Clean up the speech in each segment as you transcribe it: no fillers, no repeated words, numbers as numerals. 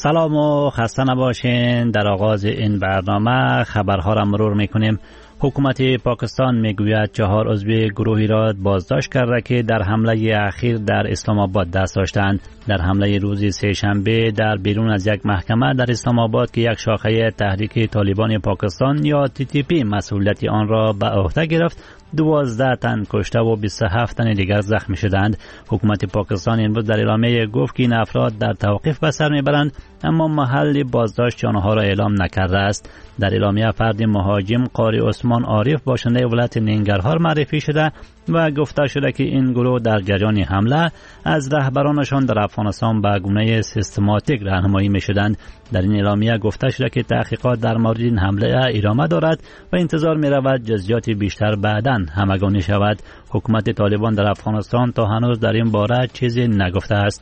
سلام و خسته نباشین. در آغاز این برنامه خبرها را مرور میکنیم. حکومت پاکستان میگوید 4 عضو گروهی را بازداشت کرده که در حمله اخیر در اسلام آباد دست داشتند. در حمله روز سه‌شنبه در بیرون از یک محکمه در اسلام آباد که یک شاخه تحریک طالبان پاکستان یا TTP مسئولیت آن را به عهده گرفت، 12 تن کشته و 27 تن دیگر زخمی شدند. حکومت پاکستان امروز در اعلامیه گفت که این افراد در توقیف به سر میبرند، اما محل بازداشت آنها را اعلام نکرده است. در اعلامیه فرد مهاجم قاری عثمان عارف باشنده ولایت ننگرهار معرفی شده و گفته شده که این گروه در جریان حمله از رهبرانشان در افغانستان به گونه سیستماتیک راهنمایی می‌شدند. در این اعلامیه گفته شده که تحقیقات در مورد این حمله ادامه دارد و انتظار می‌رود جزئیات بیشتر بعداً همگانی شود. حکومت طالبان در افغانستان تا هنوز در این باره چیزی نگفته است.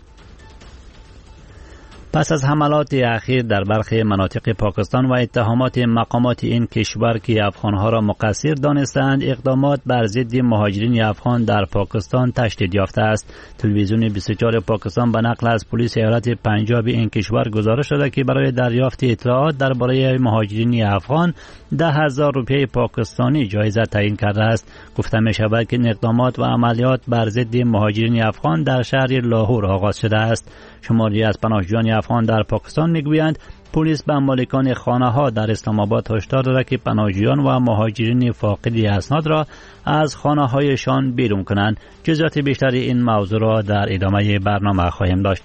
پس از حملات اخیر در برخی مناطق پاکستان و اتهامات مقامات این کشور که افغانها را مقصر دانستند، اقدامات بر ضد مهاجرین افغان در پاکستان تشدید یافته است. تلویزیون 24 پاکستان به نقل از پلیس ایالت پنجاب این کشور گزارش داده که برای دریافت اطلاعات درباره مهاجرین افغان 10,000 روپیه پاکستانی جایزه تعیین کرده است. گفته می شود که اقدامات و عملیات بر ضد مهاجرین افغان در شهر لاهور آغاز شده است. شماری از پناهجویان افغان در پاکستان میگویند پلیس به مالکان خانه ها در اسلام آباد هشدار داده که پناهجویان و مهاجرین فاقد اسناد را از خانه هایشان بیرون کنند. جزئیات بیشتر این موضوع را در ادامه برنامه خواهیم داشت.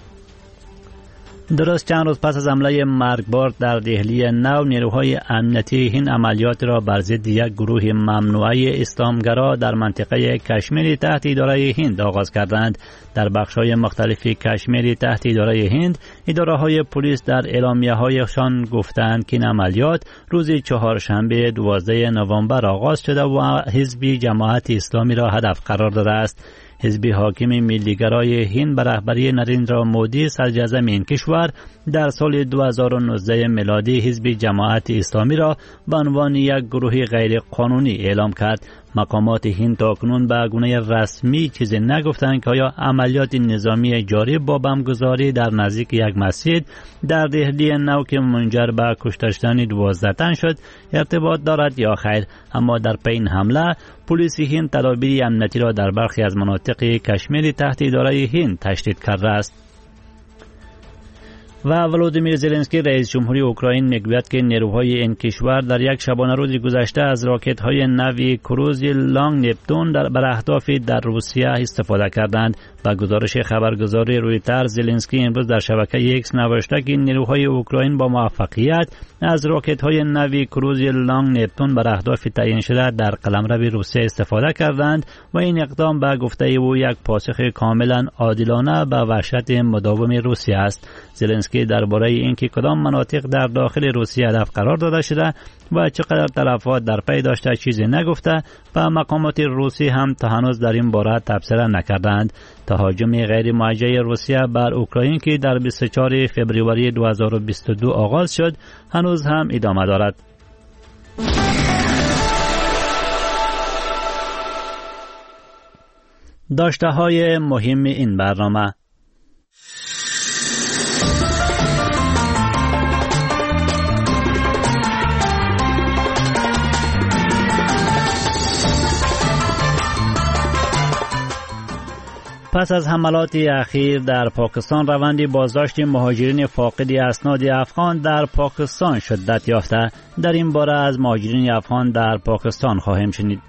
درست چند روز پس از حمله مرگبار در دهلی نو، نیروهای امنیتی هند عملیات را بر ضد یک گروه ممنوعه اسلامگرا در منطقه کشمیر تحت اداره هند آغاز کردند. در بخش‌های مختلف کشمیر تحت اداره هند، اداره‌های پلیس در اعلامیه‌هایشان گفتند که این عملیات روز چهارشنبه 12 نوامبر آغاز شده و حزب جماعت اسلامی را هدف قرار داده است. حزب حاکم ملیگرای هند به رهبری نریندرا مودی صدراعظم این کشور در سال 2019 میلادی حزب جماعت اسلامی را به عنوان یک گروه غیر قانونی اعلام کرد. مقامات هند تاکنون به گونه رسمی چیزی نگفتند که آیا عملیات نظامی جاری با بمبگذاری در نزدیک یک مسجد در دهلی نو که منجر به کشته شدن 12 تن شد ارتباط دارد یا خیر. اما در پی حمله پلیس هند تدابیر امنیتی را در برخی از مناطق کشمیر تحت اداره هند تشدید کرده است. و ولودیمیر زلنسکی رئیس جمهوری اوکراین میگوید که نیروهای این کشور در یک شبانه روز گذشته از راکت‌های نوی کروز لانگ نپتون بر اهداف در روسیه استفاده کردند. با گزارش خبرگزاری رویترز، زلنسکی امروز در شبکه ایکس نوشته که نیروهای اوکراین با موفقیت از راکت‌های نوی کروز لانگ نپتون بر اهداف تعیین شده در قلمرو روسیه استفاده کردند و این اقدام به گفته او یک پاسخ کاملا عادلانه به وحشت مداوم روسیه است. زلنسکی درباره اینکه کدام مناطق در داخل روسیه هدف قرار داده شده و چقدر تلفات در پی داشته چیزی نگفته و مقامات روسی هم تا هنوز در این باره تبصره نکردند. تهاجم غیر موجه روسیه بر اوکراین که در 24 فوریه 2022 آغاز شد هنوز هم ادامه دارد. داشته های مهم این برنامه: پس از حملات اخیر در پاکستان، روند بازداشت مهاجرین فاقد اسناد افغان در پاکستان شدت یافته. در این باره از مهاجرین افغان در پاکستان خواهیم شنید.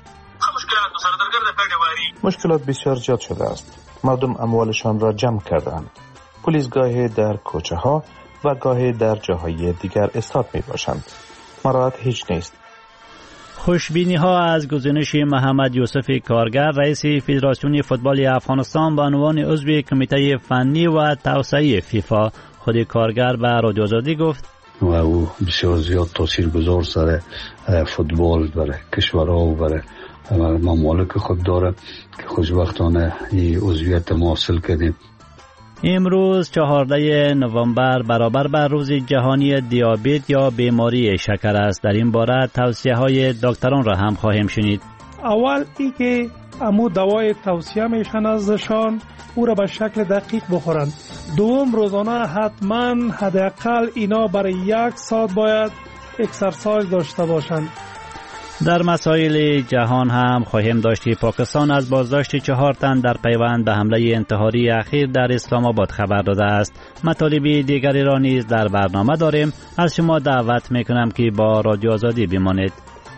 مشکلات بسیار زیاد شده است. مردم اموالشان را جمع کردند. پلیس گاهی در کوچه ها و گاهی در جاهای دیگر استاد می باشند. مراعات هیچ نیست. خوشبینی ها از گزینش محمد یوسف کارگر، رئیس فدراسیون فوتبال افغانستان به عنوان عضو کمیته فنی و توسعه فیفا. خود کارگر به رادیو آزادی گفت و او بسیار زیاد تاثیرگذار سر فوتبال برای کشورها و برای ممالک خود داره که خوشبختانه این عضویت ما حاصل کردیم. امروز 14 نوامبر برابر بر روز جهانی دیابت یا بیماری شکر است. در این باره توصیه های دکتران را هم خواهیم شنید. اول ای که امو دوای توصیه میشن ازشان او را به شکل دقیق بخورند. دوم روزانه حتما حداقل اینا برای 1 ساعت باید اکسرسایز داشته باشند. در مسائل جهان هم خواهیم داشت که پاکستان از بازداشت 4 تن در پیوند به حمله انتحاری اخیر در اسلام آباد خبر داده است. مطالب دیگری را نیز در برنامه داریم. از شما دعوت میکنم که با رادیو آزادی بمانید.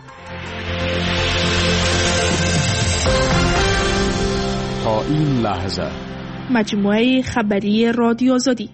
تا این لحظه مجموعه خبری رادیو آزادی.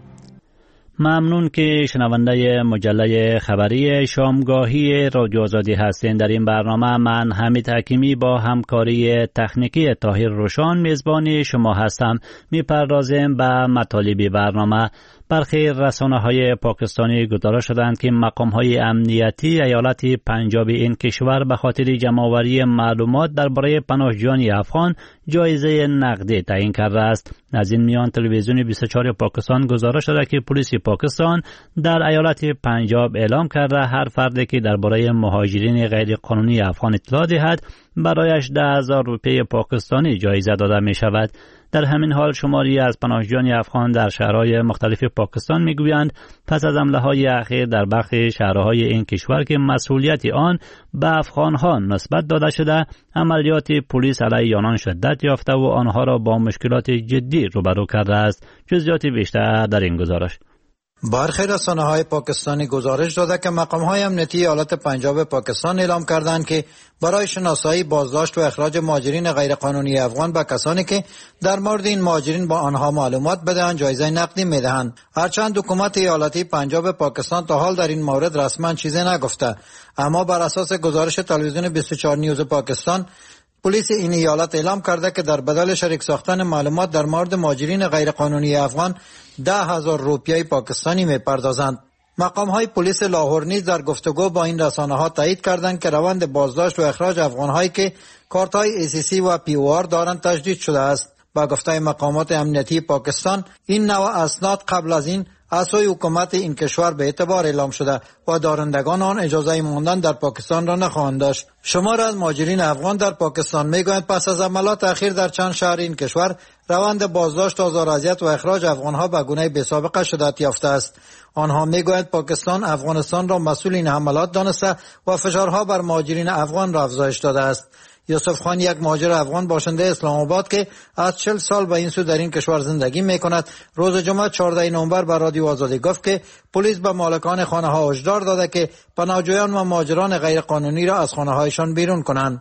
ممنون که شنونده مجله خبری شامگاهی رادیو آزادی هستین. در این برنامه من حمید حکیمی با همکاری تکنیکی طاهر روشان میزبان شما هستم. میپردازیم به مطالب برنامه. برخی رسانه‌های پاکستانی گزارش دادند که مقام‌های امنیتی ایالت پنجاب این کشور به خاطر جمع‌آوری معلومات درباره پناهجویان افغان جایزه نقدی تعیین کرده است. از این میان تلویزیون 24 پاکستان گزارش داده که پلیس پاکستان در ایالت پنجاب اعلام کرده هر فردی که درباره مهاجرین غیرقانونی افغان اطلاع دهد برایش 10,000 روپیه پاکستانی جایزه داده می شود. در همین حال شماری از پناهجویان افغان در شهرهای مختلف پاکستان میگویند پس از حمله‌های اخیر در برخی شهرهای این کشور که مسئولیت آن به افغان‌ها نسبت داده شده، عملیات پلیس علیه آنان شدت یافته و آنها را با مشکلات جدی روبرو کرده است. جزئیات بیشتر در این گزارش. برخی رسانه‌های پاکستانی گزارش داده که مقام‌های امنیتی ایالت پنجاب پاکستان اعلام کردند که برای شناسایی، بازداشت و اخراج مهاجرین غیرقانونی افغان به کسانی که در مورد این مهاجرین با آنها معلومات بدهند جایزه نقدی می‌دهند. هرچند حکومت ایالتی پنجاب پاکستان تا حال در این مورد رسما چیزی نگفته، اما بر اساس گزارش تلویزیون 24 نیوز پاکستان، پلیس این ایالت اعلام کرده که در بدل شریک ساختن معلومات در مورد مهاجرین غیرقانونی افغان 10,000 روپیه پاکستانی می‌پردازند. مقام‌های پلیس لاهور نیز در گفتگو با این رسانه‌ها تایید کردند که روند بازداشت و اخراج افغان‌هایی که کارت‌های ACC و POR دارند تجدید شده است. با گفته مقامات امنیتی پاکستان، این نوع اسناد قبل از این از سوی حکومت این کشور به اعتبار اعلام شده و دارندگان آن اجازه ماندن در پاکستان را نخواهند داشت. شمار از مهاجرین افغان در پاکستان میگویند پس از حملات اخیر در چند شهر این کشور روند بازداشت، آزار و اذیت و اخراج افغانها به گونه بی‌سابقه شدت یافته است. آنها میگویند پاکستان افغانستان را مسئول این حملات دانسته و فشارها بر مهاجرین افغان را افزایش داده است. یوسف خان، یک مهاجر افغان باشنده اسلام آباد که از 40 سال به این سو در این کشور زندگی میکند، روز جمعه 14 نوامبر به رادیو آزادی گفت که پلیس به مالکان خانه‌ها هشدار داده که پناهجویان و مهاجران غیرقانونی را از خانه‌هایشان بیرون کنند.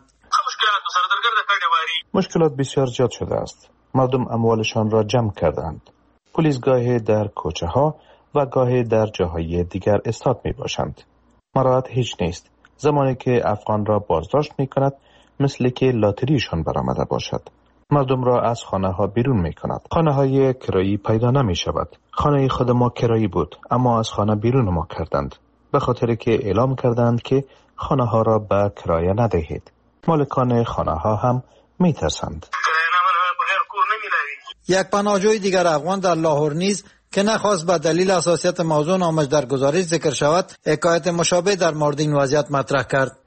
مشکلات بسیار زیاد شده است. مردم اموالشان را جمع کردند. پلیس گاهی در کوچه‌ها و گاهی در جاهای دیگر استاد میباشند. مراعات هیچ نیست. زمانی که افغان را بازداشت میکند مثل که لاتریشان برآمده باشد. مردم را از خانه ها بیرون می کند. خانه های کرایی پیدا نمی شود. خانه خود ما کرایی بود، اما از خانه بیرون ما کردند، به خاطر که اعلام کردند که خانه ها را به کرایه ندهید. مالکان خانه ها هم می ترسند. یک پناهجوی دیگر افغان در لاهور نیز که نخواست به دلیل حساسیت موضوع نامش در گزارش ذکر شود، حکایت مشابه در مورد این وضعیت مطرح کرد.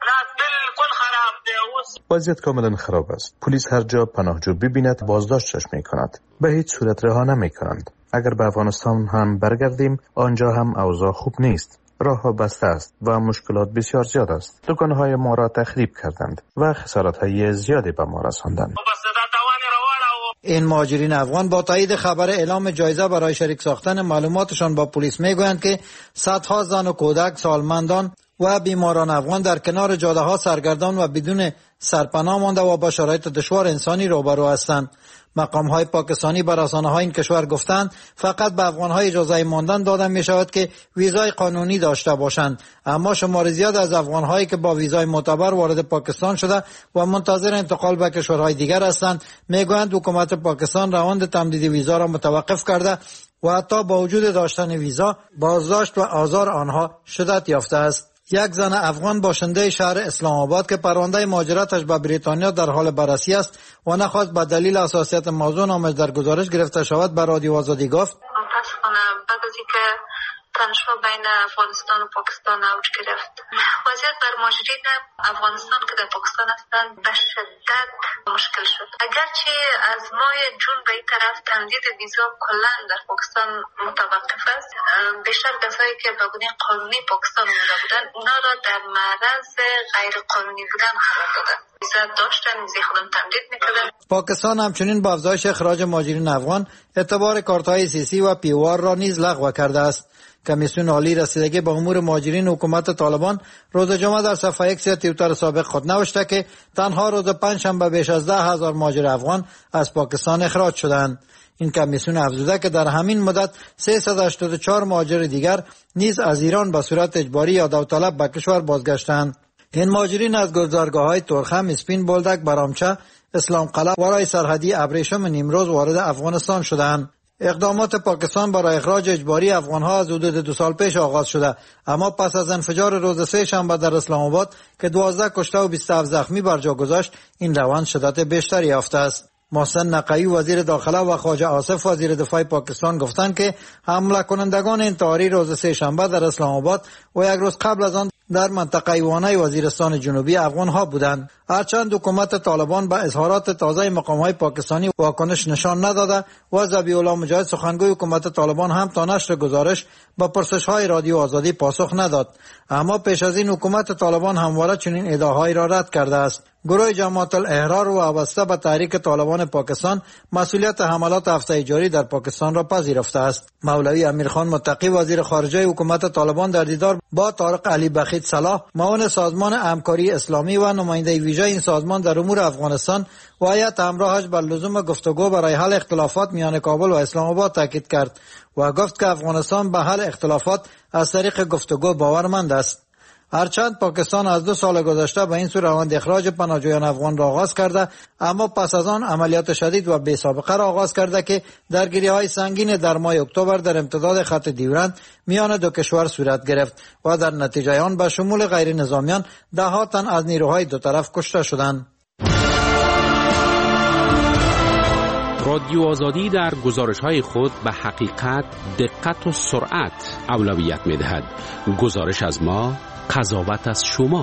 وضعیت کاملا خراب است. پلیس هر جا پناهجو ببیند بازداشتش می کند. به هیچ صورت رها نمی کنند. اگر به افغانستان هم برگردیم، آنجا هم اوضاع خوب نیست. راه ها بسته است و مشکلات بسیار زیاد است. دکانهای ما را تخریب کردند و خسارت‌های زیادی به ما رساندند. این مهاجرین افغان با تایید خبر اعلام جایزه برای شریک ساختن معلوماتشان با پلیس میگویند که صدها زن و کودک، سالمندان و بیماران افغان در کنار جاده ها سرگردان و بدون سرپناه مانده و با شرایط دشوار انسانی روبرو هستند. مقام های پاکستانی به رسانه های این کشور گفتند فقط به افغان های اجازه ماندن داده می شود که ویزای قانونی داشته باشند، اما شمار زیاد از افغان هایی که با ویزای معتبر وارد پاکستان شده و منتظر انتقال به کشورهای دیگر هستند میگویند حکومت پاکستان روند تمدید ویزا را متوقف کرده و حتی با وجود داشتن ویزا بازداشت و آزار آنها شدت یافته است. یک زن افغان باشنده شهر اسلام آباد که پرونده مهاجرتش به بریتانیا در حال بررسی است و نخواست به دلیل حساسیت موضوع نامش در گزارش گرفته شود به رادیو آزادی گفت: متاسفانه بعد از اینکه تنش‌ها بین افغانستان و پاکستان اوج گرفت. وضعیت بر مهاجرین افغانستان که در پاکستان هستند به شدت مشکل شد. اگرچه از ماه جون به این طرف تمدید ویزا کلا در پاکستان متوقف است، بیشتر کسایی که به گونه قانونی پاکستان اومده بودند اونا را در معرض غیر قانونی بودن قرار دادند. ویزا داشتن، ویزای خودم تمدید میکردن. پاکستان همچنین با افزایش اخراج مهاجرین افغان اعتبار کارت‌های سیاسی و پیوار را نیز لغو کرده است. کمیسیون عالی رسیدگی به امور مهاجرین حکومت طالبان روز جمعه در صفحه ایکس توییتر سابق خود نوشته که تنها روز پنجشنبه بیش از 10,000 مهاجر افغان از پاکستان اخراج شدند. این کمیسیون افزوده که در همین مدت 384 مهاجر دیگر نیز از ایران به صورت اجباری یا داوطلب به کشور بازگشتند. این مهاجرین از گذرگاه‌های ترخم، اسپین بولدک، برامچه، اسلام قلعه و رای سرحدی ابریشم نیمروز وارد افغانستان شدند. اقدامات پاکستان برای اخراج اجباری افغانها از حدود 2 سال پیش آغاز شده، اما پس از انفجار روز سه شنبه در اسلام آباد که 12 کشته و 27 زخمی بر جا گذاشت، این روند شدت بیشتری یافته است. محسن نقوی وزیر داخله و خواجه آصف وزیر دفاع پاکستان گفتند که حمله کنندگان انتحاری روز سه شنبه در اسلام آباد و یک روز قبل از آن در منطقه ایوانه وزیرستان جنوبی افغانها بودند. هرچند حکومت طالبان به اظهارات تازه مقام‌های پاکستانی واکنش نشان نداده و ذبیح الله مجاهد سخنگوی حکومت طالبان هم تا نشر گزارش با پرسش‌های رادیو آزادی پاسخ نداد، اما پیش از این حکومت طالبان همواره چنین ادعاهایی را رد کرده است. گروه جماعت الاحرار و وابسته به تحریک طالبان پاکستان مسئولیت حملات هفته جاری در پاکستان را پذیرفته است. مولوی امیرخان متقی وزیر خارجه حکومت طالبان در دیدار با طارق علی بخیت صلاح معاون سازمان همکاری اسلامی و نماینده ویژه این سازمان در امور افغانستان و هیئت همراهش بر لزوم گفتگو برای حل اختلافات میان کابل و اسلام آباد تاکید کرد و گفت که افغانستان به حل اختلافات از طریق گفتگو باورمند است. هرچند پاکستان از 2 سال گذشته به این سو روند اخراج پناهجویان افغان را آغاز کرده، اما پس از آن عملیات شدید و بی سابقه را آغاز کرده که درگیری‌های سنگین در ماه اکتبر در امتداد خط ډیورند میان دو کشور صورت گرفت و در نتیجه آن به شمول غیر نظامیان 10 تن از نیروهای دو طرف کشته شدند. رادیو آزادی در گزارش‌های خود به حقیقت، دقت و سرعت اولویت می‌دهد. گزارش از ما، قضاوت از شما.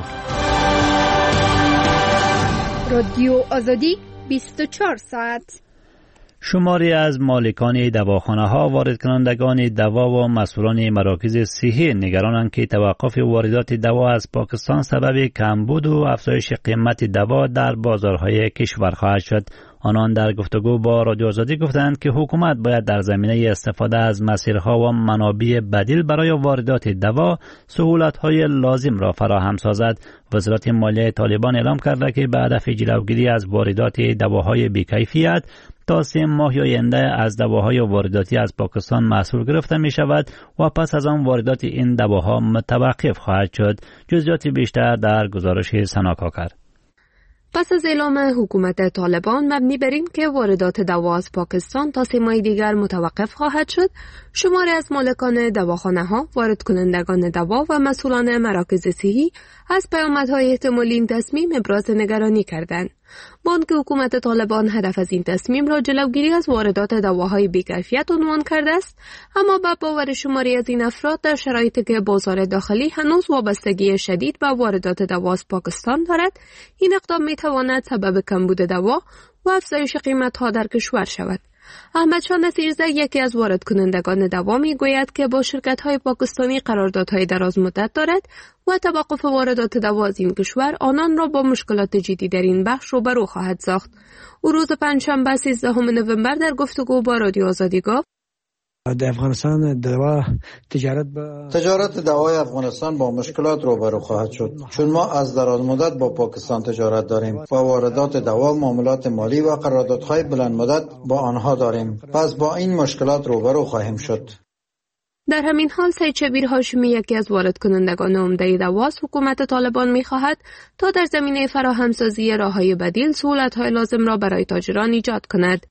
رادیو آزادی 24 ساعت. شماری از مالکان دواخانه‌ها، وارد کنندگان دوا و مسئولان مراکز صحی نگرانند که توقف واردات دوا از پاکستان سبب کمبود و افزایش قیمت دوا در بازارهای کشور خواهد شد. آنان در گفتگو با رادیو آزادی گفتند که حکومت باید در زمینه استفاده از مسیرها و منابع بدیل برای واردات دوا سهولت‌های لازم را فراهم سازد. وزارت مالیه طالبان اعلام کرده که به هدف جلوگیری از واردات دواهای بی‌کیفیت تا 3 ماه آینده از دواهای وارداتی از پاکستان محصول گرفته می شود و پس از آن واردات این دواها متوقف خواهد شد. جزئیات بیشتر در گزارش سنا کاکر. پس از اعلام حکومت طالبان مبنی بر این که واردات دوا از پاکستان تا 3 ماه دیگر متوقف خواهد شد، شماری از مالکان دواخانه‌ها، وارد کنندگان دوا و مسئولان مراکز صحی از پیامدهای احتمالی این تصمیم ابراز نگرانی کردند. بانک حکومت طالبان هدف از این تصمیم را جلوگیری از واردات دواهای بی‌کیفیت عنوان کرده است، اما به باور شماری از این افراد در شرایطی که بازار داخلی هنوز وابستگی شدید به واردات دوا از پاکستان دارد، این اقدام می‌تواند سبب کمبود دوا و افزایش قیمت‌ها در کشور شود. احمدشاه نصیرزاده، یکی از وارد کنندگان دوا، میگوید که با شرکت‌های پاکستانی قراردادهای دراز مدت دارد و توقف واردات دوا از این کشور آنان را با مشکلات جدی در این بخش روبرو خواهد ساخت. او روز پنجشنبه 13 نوامبر در گفتگو با رادیو آزادی گفت: در افغانستان تجارت دوای افغانستان با مشکلات روبرو خواهد شد، چون ما از دراز مدت با پاکستان تجارت داریم و واردات دوا، معاملات مالی و قراردادهای بلند مدت با آنها داریم. پس با این مشکلات روبرو خواهیم شد. در همین حال سید شبیر هاشمی، یکی از وارد کنندگان عمده دوا، حکومت طالبان می‌خواهد تا در زمینه فراهمسازی راه‌های بدیل سهولت‌های لازم را برای تاجران ایجاد کند.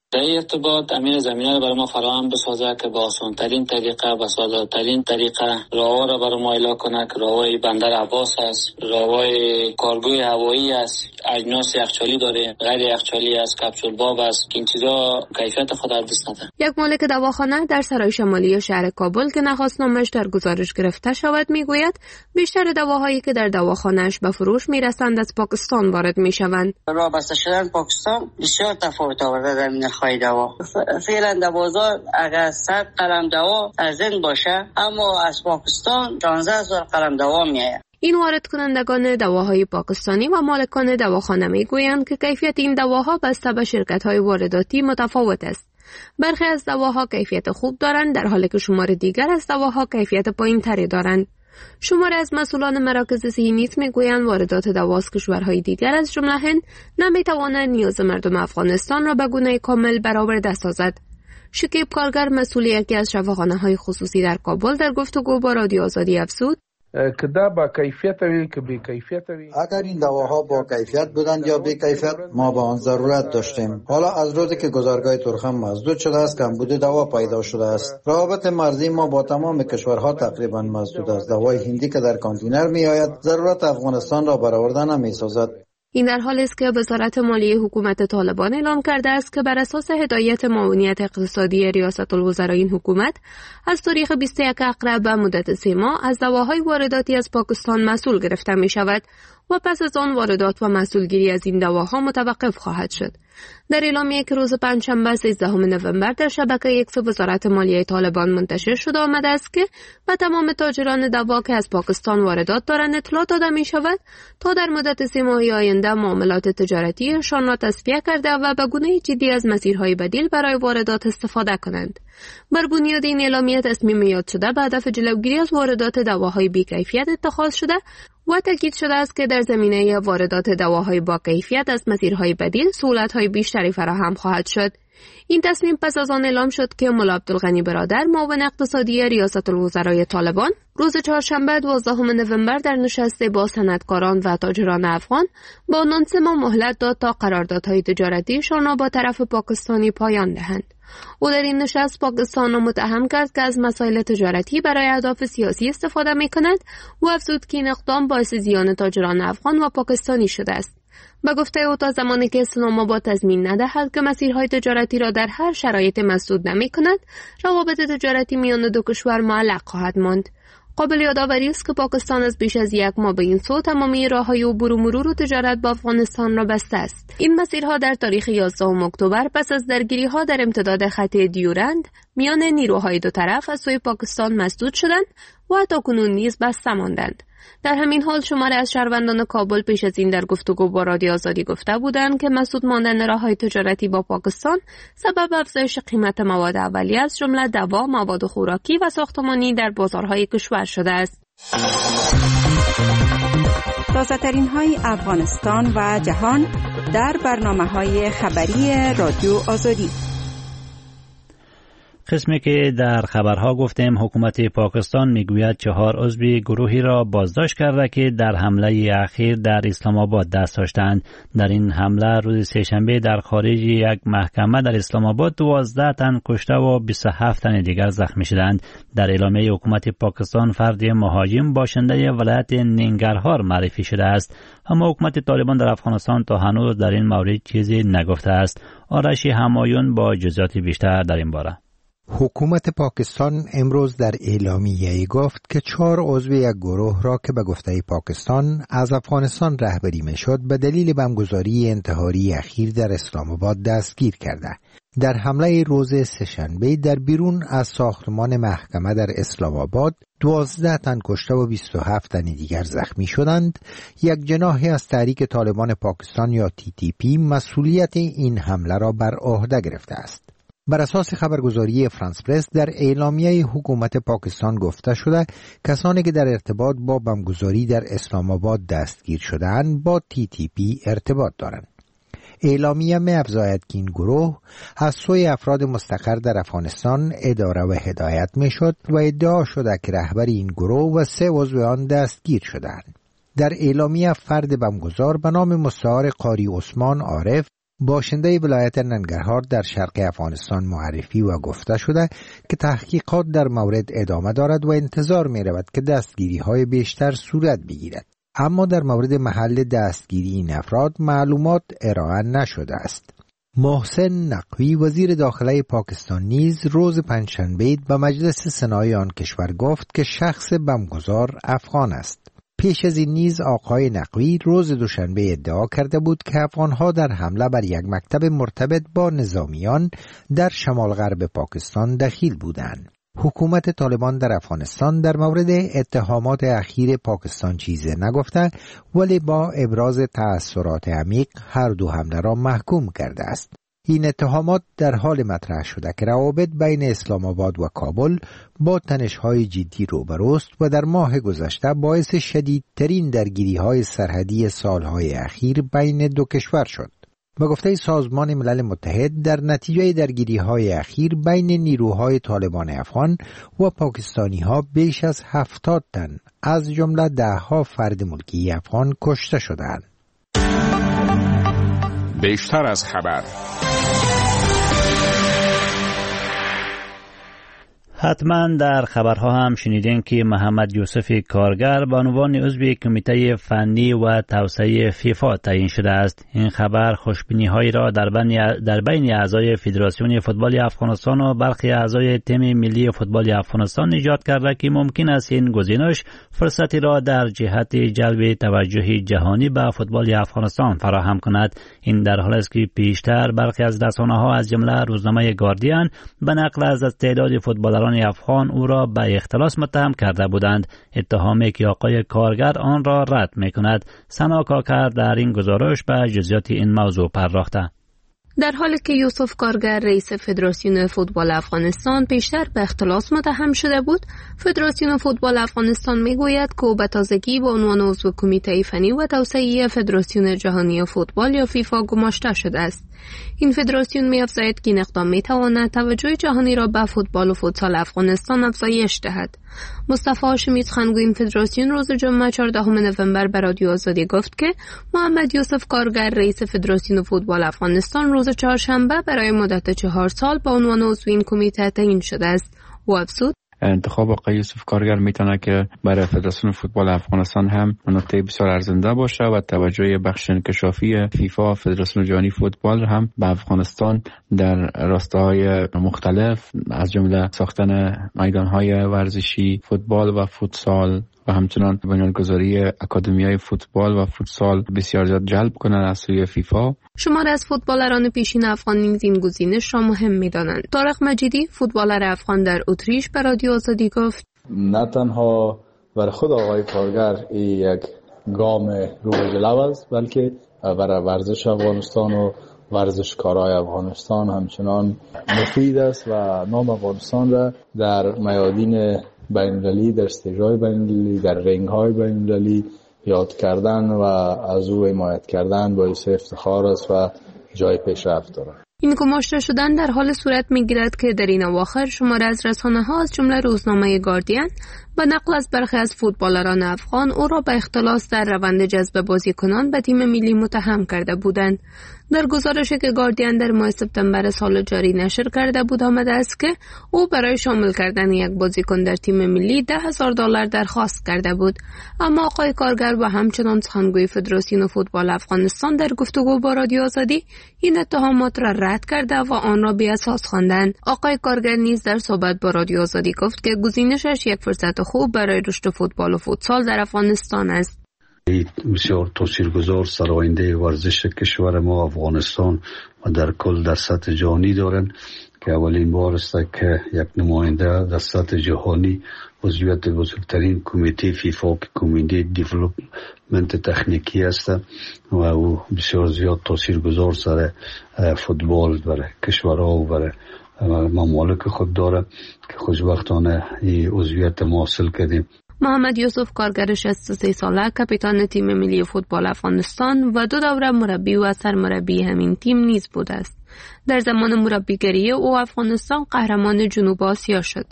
در این ارتباط امیر زمینه را برای ما فراهم بسازه که با آسان‌ترین طریقه و ساده‌ترین طریقه راه‌ها را برای ما اعلام کنه که راه‌های بندر عباس است، راه‌های کارگوی هوایی است، اجناس یخچالی داره، غیر یخچالی است، کپسول باب است که این چیزا کیفیت خود از دست نده. یک مالک دواخانه در سرای شمالی شهر کابل که نخواست نامش در گزارش گرفته شود میگوید بیشتر دواهایی که در دواخانه‌اش به فروش میرسند از پاکستان وارد میشوند. وابسته شدن پاکستان بسیار تفاوت آورده در نرخ‌های دوا. فعلا در بازار اگر 100 قلم دوا ارزان باشه اما از پاکستان 16000 قلم دوا میآید. این وارد کنندگان دواهای پاکستانی و مالکان دواخانه میگویند که کیفیت این دواها بسته به شرکت‌های وارداتی متفاوت است. برخی از دواها کیفیت خوب دارند در حالی که شمار دیگر از دواها کیفیت پایین‌تری دارند. شماری از مسئولان مراکز صحی نیز میگویند واردات دوا از کشورهای دیگر از جمله هند نمیتواند نیاز مردم افغانستان را به گونه کامل برآورده سازد. شکیب کارگر مسئول یکی از شفاخانه‌های خصوصی در کابل در گفتگو با رادیو آزادی افزود که دا با کیفیت وی که بی کیفیت وی. اگر این دواها با کیفیت بودند یا بی کیفیت ما با آن ضرورت داشتیم. حالا از روزی که گذارگاه تورخم مسدود شده است کمبود دوا پیدا شده است. روابط مرزی ما با تمام کشورها تقریبا مسدود است. دوای هندی که در کانتینر می آید ضرورت افغانستان را برآورده نمی سازد. این در حالی است که وزارت مالیه حکومت طالبان اعلام کرده است که بر اساس هدایت معاونیت اقتصادی ریاست الوزرای این حکومت از تاریخ 21 اقرب به مدت 3 ماه از دواهای وارداتی از پاکستان مسئول گرفته می شود و پس از آن واردات و مسئولگیری از این دواها متوقف خواهد شد. در اعلامیه که روز پنجشنبه 13 نوامبر در شبکه ایکس وزارت مالیه طالبان منتشر شده آمده است که به تمام تاجران دوا که از پاکستان واردات دارند اطلاع داده می شود تا در مدت 3 ماه آینده معاملات تجارتیشان را تصفیه کرده و به گونه جدی از مسیرهای بدیل برای واردات استفاده کنند. بر بنیاد این اعلامیه تصمیم یاد شده به هدف جلوگیری از واردات دواهای بی‌کیفیت اتخاذ شده و تاکید شده است که در زمینه واردات دواهای با کیفیت از مسیرهای بدیل سهولت‌های بیشتری فراهم خواهد شد. این تصمیم پس از آن اعلام شد که مولا عبدالغنی برادر معاون اقتصادی ریاست الوزرای طالبان روز چهارشنبه 12 نوامبر در نشستی با صنعتکاران و تاجران افغان با آنان 3 ماه مهلت داد تا قراردادهای تجارتیشان را با طرف پاکستانی پایان دهند. او در این نشست پاکستان را متهم کرد که از مسائل تجارتی برای اهداف سیاسی استفاده می‌کند و افزود که این اقدام باعث زیان تاجران افغان و پاکستانی شده است. به گفته او تا زمانی که اسلام آباد تضمین ندهد که مسیرهای تجارتی را در هر شرایط مسدود نمی‌کند، روابط تجارتی میان دو کشور معلق خواهد ماند. قابل یادآوری است که پاکستان از بیش از 1 ماه به این سو تمامی راه‌های عبور و مرور و تجارت با افغانستان را بسته است. این مسیرها در تاریخ 11 اکتبر پس از درگیری‌ها در امتداد خط دیورند میان نیروهای دو طرف از سوی پاکستان مسدود شدند و تاکنون نیز بسته ماندند. در همین حال شماری از شهروندان کابل پیش از این در گفتگو با رادیو آزادی گفته بودند که مسدود ماندن راه‌های تجارتی با پاکستان سبب افزایش قیمت مواد اولیه از جمله دوا، مواد خوراکی و ساختمانی در بازارهای کشور شده است. تازه‌ترین های افغانستان و جهان در برنامه‌های خبری رادیو آزادی. قسمی که در خبرها گفتیم حکومت پاکستان میگوید 4 عضو گروهی را بازداشت کرده که در حمله اخیر در اسلام آباد دست داشتند. در این حمله روز سه‌شنبه در خارج یک محکمه در اسلام آباد 12 تن کشته و 27 تن دیگر زخمی شدند. در اعلامیه حکومت پاکستان فرد مهاجم باشنده ولایت ننگرهار معرفی شده است، اما حکومت طالبان در افغانستان تا هنوز در این مورد چیزی نگفته است. آرش همایون با جزئیات بیشتر در این باره. حکومت پاکستان امروز در اعلامیه‌ای گفت که 4 عضو یک گروه را که به گفته پاکستان از افغانستان رهبری می‌شد به دلیل بمبگذاری انتحاری اخیر در اسلام آباد دستگیر کرده. در حمله روز سه‌شنبه در بیرون از ساختمان محکمه در اسلام آباد 12 تن کشته و 27 تن دیگر زخمی شدند. یک جناح از تحریک طالبان پاکستان یا TTP مسئولیت این حمله را بر عهده گرفته است. بر اساس خبرگزاری فرانس پرس در اعلامیه حکومت پاکستان گفته شده کسانی که در ارتباط با بمبگذاری در اسلام آباد دستگیر شدند با TTP ارتباط دارند. اعلامیه می‌افزاید که این گروه از سوی افراد مستقر در افغانستان اداره و هدایت می‌شد و ادعا شده که رهبر این گروه و 3 عضو آن دستگیر شدند. در اعلامیه فرد بمبگذار به نام مستعار قاری عثمان عارف باشنده ولایت ننگرهار در شرق افغانستان معرفی و گفته شده که تحقیقات در مورد ادامه دارد و انتظار می رود که دستگیری های بیشتر صورت بگیرد. اما در مورد محل دستگیری این افراد معلومات ارائه نشده است. محسن نقوی وزیر داخله پاکستان نیز روز پنجشنبه به مجلس سنای آن کشور گفت که شخص بمبگذار افغان است. پیش از این نیز آقای نقوی روز دوشنبه ادعا کرده بود که افغانها در حمله بر یک مکتب مرتبط با نظامیان در شمال غرب پاکستان دخیل بودند. حکومت طالبان در افغانستان در مورد اتهامات اخیر پاکستان چیزی نگفته، ولی با ابراز تأثیرات عمیق هر دو حمله را محکوم کرده است. این اتهامات در حال مطرح شده که روابط بین اسلام آباد و کابل با تنش‌های جدی روبروست و در ماه گذشته باعث شدیدترین درگیری‌های سرحدی سالهای اخیر بین دو کشور شد. به گفته سازمان ملل متحد در نتیجه درگیری‌های اخیر بین نیروهای طالبان افغان و پاکستانی‌ها بیش از 70 تن از جمله 10 فرد ملکی افغان کشته شدند. بیشتر از خبر. حتما در خبرها هم شنیدین که محمد یوسف کارگر به عنوان عضو کمیته فنی و توسعه فیفا تعیین شده است. این خبر خوشبینی‌هایی را در بین اعضای فدراسیون فوتبال افغانستان و برخی اعضای تیم ملی فوتبال افغانستان ایجاد کرده که ممکن است این گزینش فرصتی را در جهت جلب توجه جهانی به فوتبال افغانستان فراهم کند. این در حالی است که پیشتر برخی از رسانه‌ها از جمله روزنامه گاردین به نقل از تعداد فوتبالران افغان او را به اختلاس متهم کرده بودند، اتهامی که آقای کارگر آن را رد می‌کند. سنا کاکر در این گزارش به جزئیات این موضوع پرداخته. در حالی که یوسف کارگر رئیس فدراسیون فوتبال افغانستان پیشتر به اختلاس متهم شده بود، فدراسیون فوتبال افغانستان میگوید که او به تازگی به عنوان عضو کمیته فنی و توسعه فدراسیون جهانی فوتبال یا فیفا گماشته شده است. این فدراسیون می‌افزاید که این اقدام می‌تواند توجه جهانی را به فوتبال و فوتسال افغانستان افزایش دهد. مصطفی هاشمی سخنگوی این فدراسیون روز جمعه 14 نوامبر به رادیو آزادی گفت که محمد یوسف کارگر رئیس فدراسیون فوتبال افغانستان روز چهارشنبه برای مدت 4 سال به عنوان عضو این کمیته تعیین شده است. و افزود انتخاب آقای یوسف کارگر میتونه که برای فدراسیون فوتبال افغانستان هم نکته بسیار ارزنده باشه و توجه بخش انکشافی فیفا فدراسیون جهانی فوتبال هم به افغانستان در راستاهای مختلف از جمله ساختن میدانهای ورزشی فوتبال و فوتسال و همچنان بنیانگذاری اکادمیای فوتبال و فوتسال بسیار زیاد جلب کنند از سوی فیفا. شماری از فوتبالران پیشین افغان نیز این گزینش را مهم می‌دانند. طارق مجیدی فوتبالر افغان در اتریش به رادیو آزادی گفت نه تنها برای خود آقای کارگر یک گام رو به جلو است، بلکه برای ورزش افغانستان و ورزشکارای افغانستان همچنان مفید است و نام افغانستان را در میادین بین‌المللی، در استیج‌های بین‌المللی، در رنگ‌های بین‌المللی یاد کردن و از او حمایت کردن باعث افتخار است و جای پیشرفت دارد. این گماشته شدن در حال صورت می‌گیرد که در این اواخر شماری از رسانه‌ها از جمله روزنامه گاردین به نقل از برخی از فوتبالران افغان او را به اختلاس در روند جذب بازیکنان به تیم ملی متهم کرده بودند. در گزارشی که گاردین در ماه سپتامبر سال جاری نشر کرده بود آمده است که او برای شامل کردن یک بازیکن در تیم ملی $10,000 درخواست کرده بود. اما آقای کارگر و همچنان سخنگوی فدراسیون فوتبال افغانستان در گفتگو با رادیو آزادی این اتهامات را رد کرده و آن را بی اساس خواندند. آقای کارگر نیز در صحبت با رادیو آزادی گفت که گزینشش یک فرصت خوب برای رشد فوتبال و فوتسال در افغانستان است. بسیار تاثیرگذار سر آینده ورزش کشور ما افغانستان و در کل در سطح جهانی دارند که اولین بار است که یک نماینده در سطح جهانی عضویت بزرگترین کمیته فیفا که کمیته دیولپمنت تکنیکی است و او بسیار زیاد تاثیرگذار سر فوتبال برای کشورها و برای ممالک خود داره که خوشبختانه این عضویت ما حاصل کردیم. محمد یوسف کارگر 63 ساله کاپیتان تیم ملی فوتبال افغانستان و 2 دوره مربی و سرمربی همین تیم نیز بوده است. در زمان مربیگری او افغانستان قهرمان جنوب آسیا شد.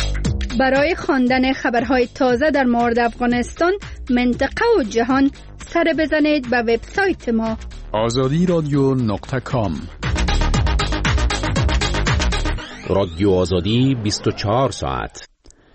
برای خواندن خبرهای تازه در مورد افغانستان، منطقه و جهان سر بزنید به وبسایت ما azadiradyo.com. رادیو آزادی 24 ساعت.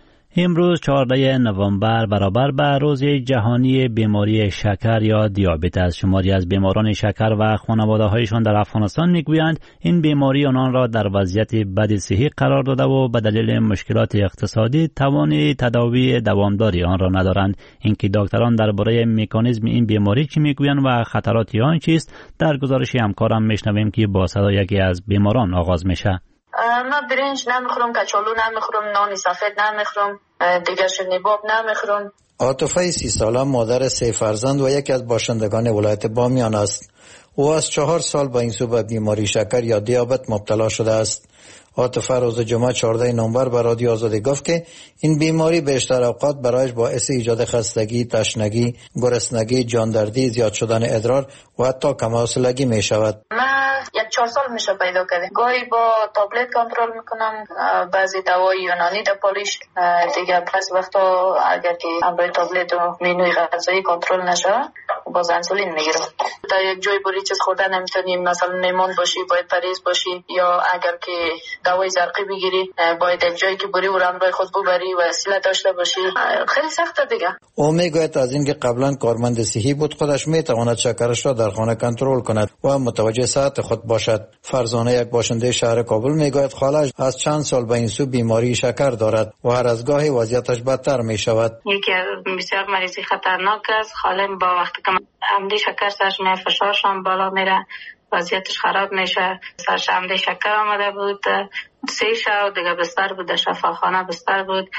امروز 14 نوامبر برابر به روز جهانی بیماری شکر یا دیابت است. شماری از بیماران شکر و خانواده‌هایشان در افغانستان میگویند این بیماری آنان را در وضعیت بد صحی قرار داده و به دلیل مشکلات اقتصادی توان تداوی دوامداری آن را ندارند. اینکه دکتران درباره مکانیزم این بیماری چی میگویند و خطرات آن چیست، در گزارش همکارم میشنویم که با صدای یکی از بیماران آغاز میشه. من برنج نمیخورم، کچالو نمیخورم، نان سفید نمیخورم، دیگه شنیباب نمیخورم. عاطفه 30 ساله مادر 3 فرزند و یکی از باشندگان ولایت بامیان است. او از 4 سال با این سو به بیماری شکر یا دیابت مبتلا شده است. عاطفه روز جمعه 14 نوامبر به رادیو آزادی گفت که این بیماری بیشتر اوقات برایش باعث ایجاد خستگی، تشنگی، گرسنگی، جاندردی، زیاد شدن ادرار و حتی کم‌حوصلگی می شود. من 4 سال میشه پیدا کرده. گاهی با تابلت کنترل میکنم، بعضی دوای یونانی در پالیش، دیگه بعضی وقتا اگر که امروی تابلت و مینوی غذایی کنترل نشه باز انسولین میگیرم. در یک جای بری چیز خوردن نمیتونیم، مثلا میمون باشی باید پریز باشی، یا اگر که دوای زرقی بگیری باید یک جایی که بری و امروی خود ببری و وسیله داشته باشی. خیلی سخته دیگه. او میگوید از اینکه قبلا کارمند صحی بود خودش میتواند شکرش را در خانه کنترل کند و متوجه صحت خود باشد. فرزانه یک باشنده شهر کابل میگوید خالش از چند سال به این سو بیماری شکر دارد و هر از گاهی وضعیتش بدتر می شود. یکی بسیار مریضی خطرناک است. خالم با وقتی که عمدی شکر سرش می فشارش هم بالا میره، وضعیتش خراب میشه. سرش عمدی شکر آمده بود، 3 شب دیگه بستر بود، در شفاخانه بستر بود.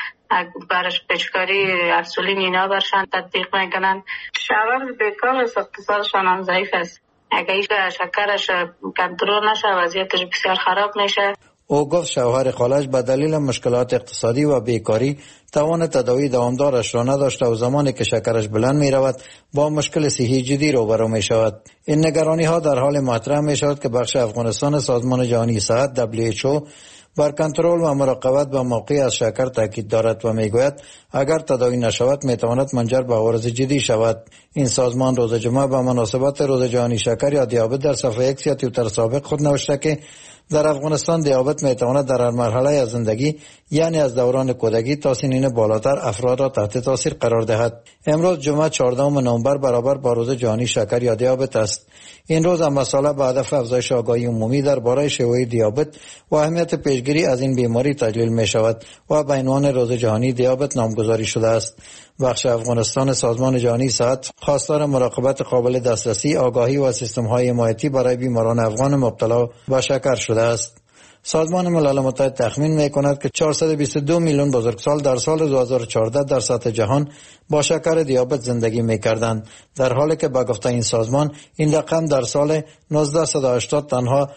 برش پیچکاری انسولین اینا برشان تطبیق میکنن. شهران بیکار است، اقتصادشان هم ضعیف است. اگه ایش شکرش کنترل نشه وضعیتش بسیار خراب میشه. او گفت شوهر خالش به دلیل مشکلات اقتصادی و بیکاری توان تداوی دوامدارش را نداشته و زمانی که شکرش بلند می رود با مشکل صحی جدی روبرو می شود. این نگرانی ها در حال مطرح می شود که بخش افغانستان سازمان جهانی صحت WHO بر کنترل و مراقبت به موقع از شکر تاکید دارد و میگوید اگر تداوی نشود میتواند منجر به عوارض جدی شود. این سازمان روز جمعه به مناسبت روز جهانی شکر یا دیابت در صفحه ایکس یا توییتر سابق خود نوشته که در افغانستان دیابت میتواند در هر مرحله از زندگی یعنی از دوران کودکی تا سنین بالاتر افراد را تحت تاثیر قرار دهد. امروز جمعه 14 نوامبر برابر با روز جهانی شکر یا دیابت است. این روز هم مسئله به هدف افزایش آگاهی عمومی درباره شیوه دیابت و اهمیت پیشگیری از این بیماری تجلیل می شود و به عنوان روز جهانی دیابت نامگذاری شده است. بخش افغانستان سازمان جهانی صحت خواستار مراقبت قابل دسترسی، آگاهی و سیستم‌های حمایتی برای بیماران افغان مبتلا به شکر شده است. سازمان ملل متحد تخمین می‌کند که 422 میلیون بزرگسال در سال 2014 در سطح جهان با شکر دیابت زندگی می‌کردند، در حالی که به گفته این سازمان این رقم در سال 1980 تنها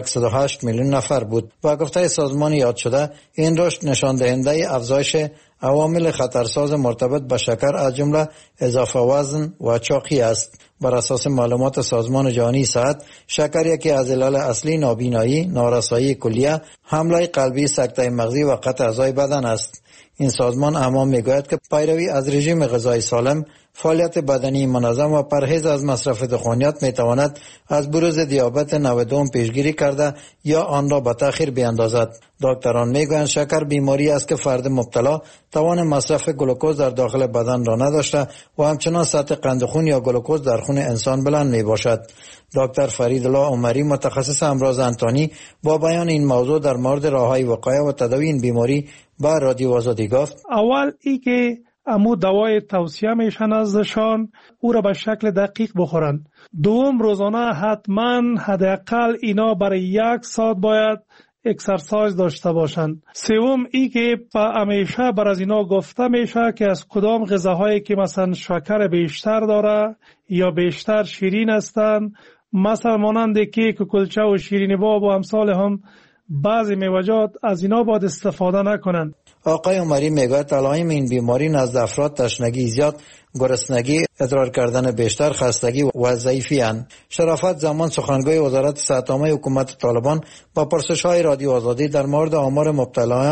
108 میلیون نفر بود. با گفته سازمان یاد شده این رشد نشان دهنده افزایش عوامل خطرساز مرتبط به شکر از جمله اضافه وزن و چاقی است. بر اساس معلومات سازمان جهانی صحت، شکر یکی از علل اصلی نابینایی، نارسایی کلیه، حمله قلبی، سکته مغزی و قطع اعضای بدن است. این سازمان اما میگوید که پیروی از رژیم غذایی سالم، فعالیت بدنی منظم و پرهیز از مصرف دخانیات میتواند از بروز دیابت نوع دوم پیشگیری کرده یا آن را به تأخیر بیاندازد. دکتران میگویند شکر بیماری است که فرد مبتلا توان مصرف گلوکوز در داخل بدن را نداشته و همچنان سطح قند خون یا گلوکوز در خون انسان بلند می باشد. دکتر فریدالله عمری متخصص امراض انتانی با بیان این موضوع در مورد راههای وقایه و تداوی این بیماری با رادیو آزادی گفت: اول ای که امو دوای توصیه میشن ازشان او را به شکل دقیق بخورن. دوم روزانه حتما حداقل اینا برای 1 ساعت باید اکسرسایز داشته باشند. سوم ای که همیشه بر از اینا گفته میشه که از کدام غذاهایی که مثلا شکر بیشتر داره یا بیشتر شیرین هستند، مثلا مانند کیک و کلچه و شیرینی باب و امثال هم، بعضی میوه‌جات از اینا باید استفاده نکنند. آقای عمری میگوید علائم این بیماری نزد افراد تشنگی زیاد، گرسنگی، ادرار کردن بیشتر، خستگی و ضعیفی اند. شرافت زمان سخنگوی وزارت صحت عامه حکومت طالبان با پرسش‌های رادیو آزادی در مورد آمار مبتلایان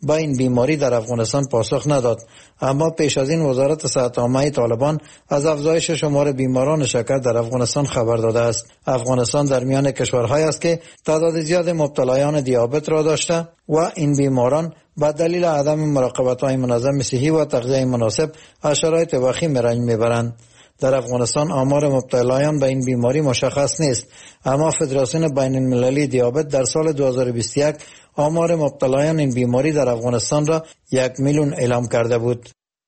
با این بیماری در افغانستان پاسخ نداد. اما پیش از این وزارت صحت عامه طالبان از افزایش شمار بیماران شکر در افغانستان خبر داده است. افغانستان در میان کشورهایی است که تعداد زیاد مبتلایان دیابت را داشته و این بیماران با دلیل عدم مراقبت‌های منظم صحی و تغذیه مناسب از شرایط وخیم رنج میبرند. در افغانستان آمار مبتلایان به این بیماری مشخص نیست، اما فدراسیون بین المللی دیابت در سال 2021 آمار مبتلایان این بیماری در افغانستان را 1 میلیون اعلام کرده بود.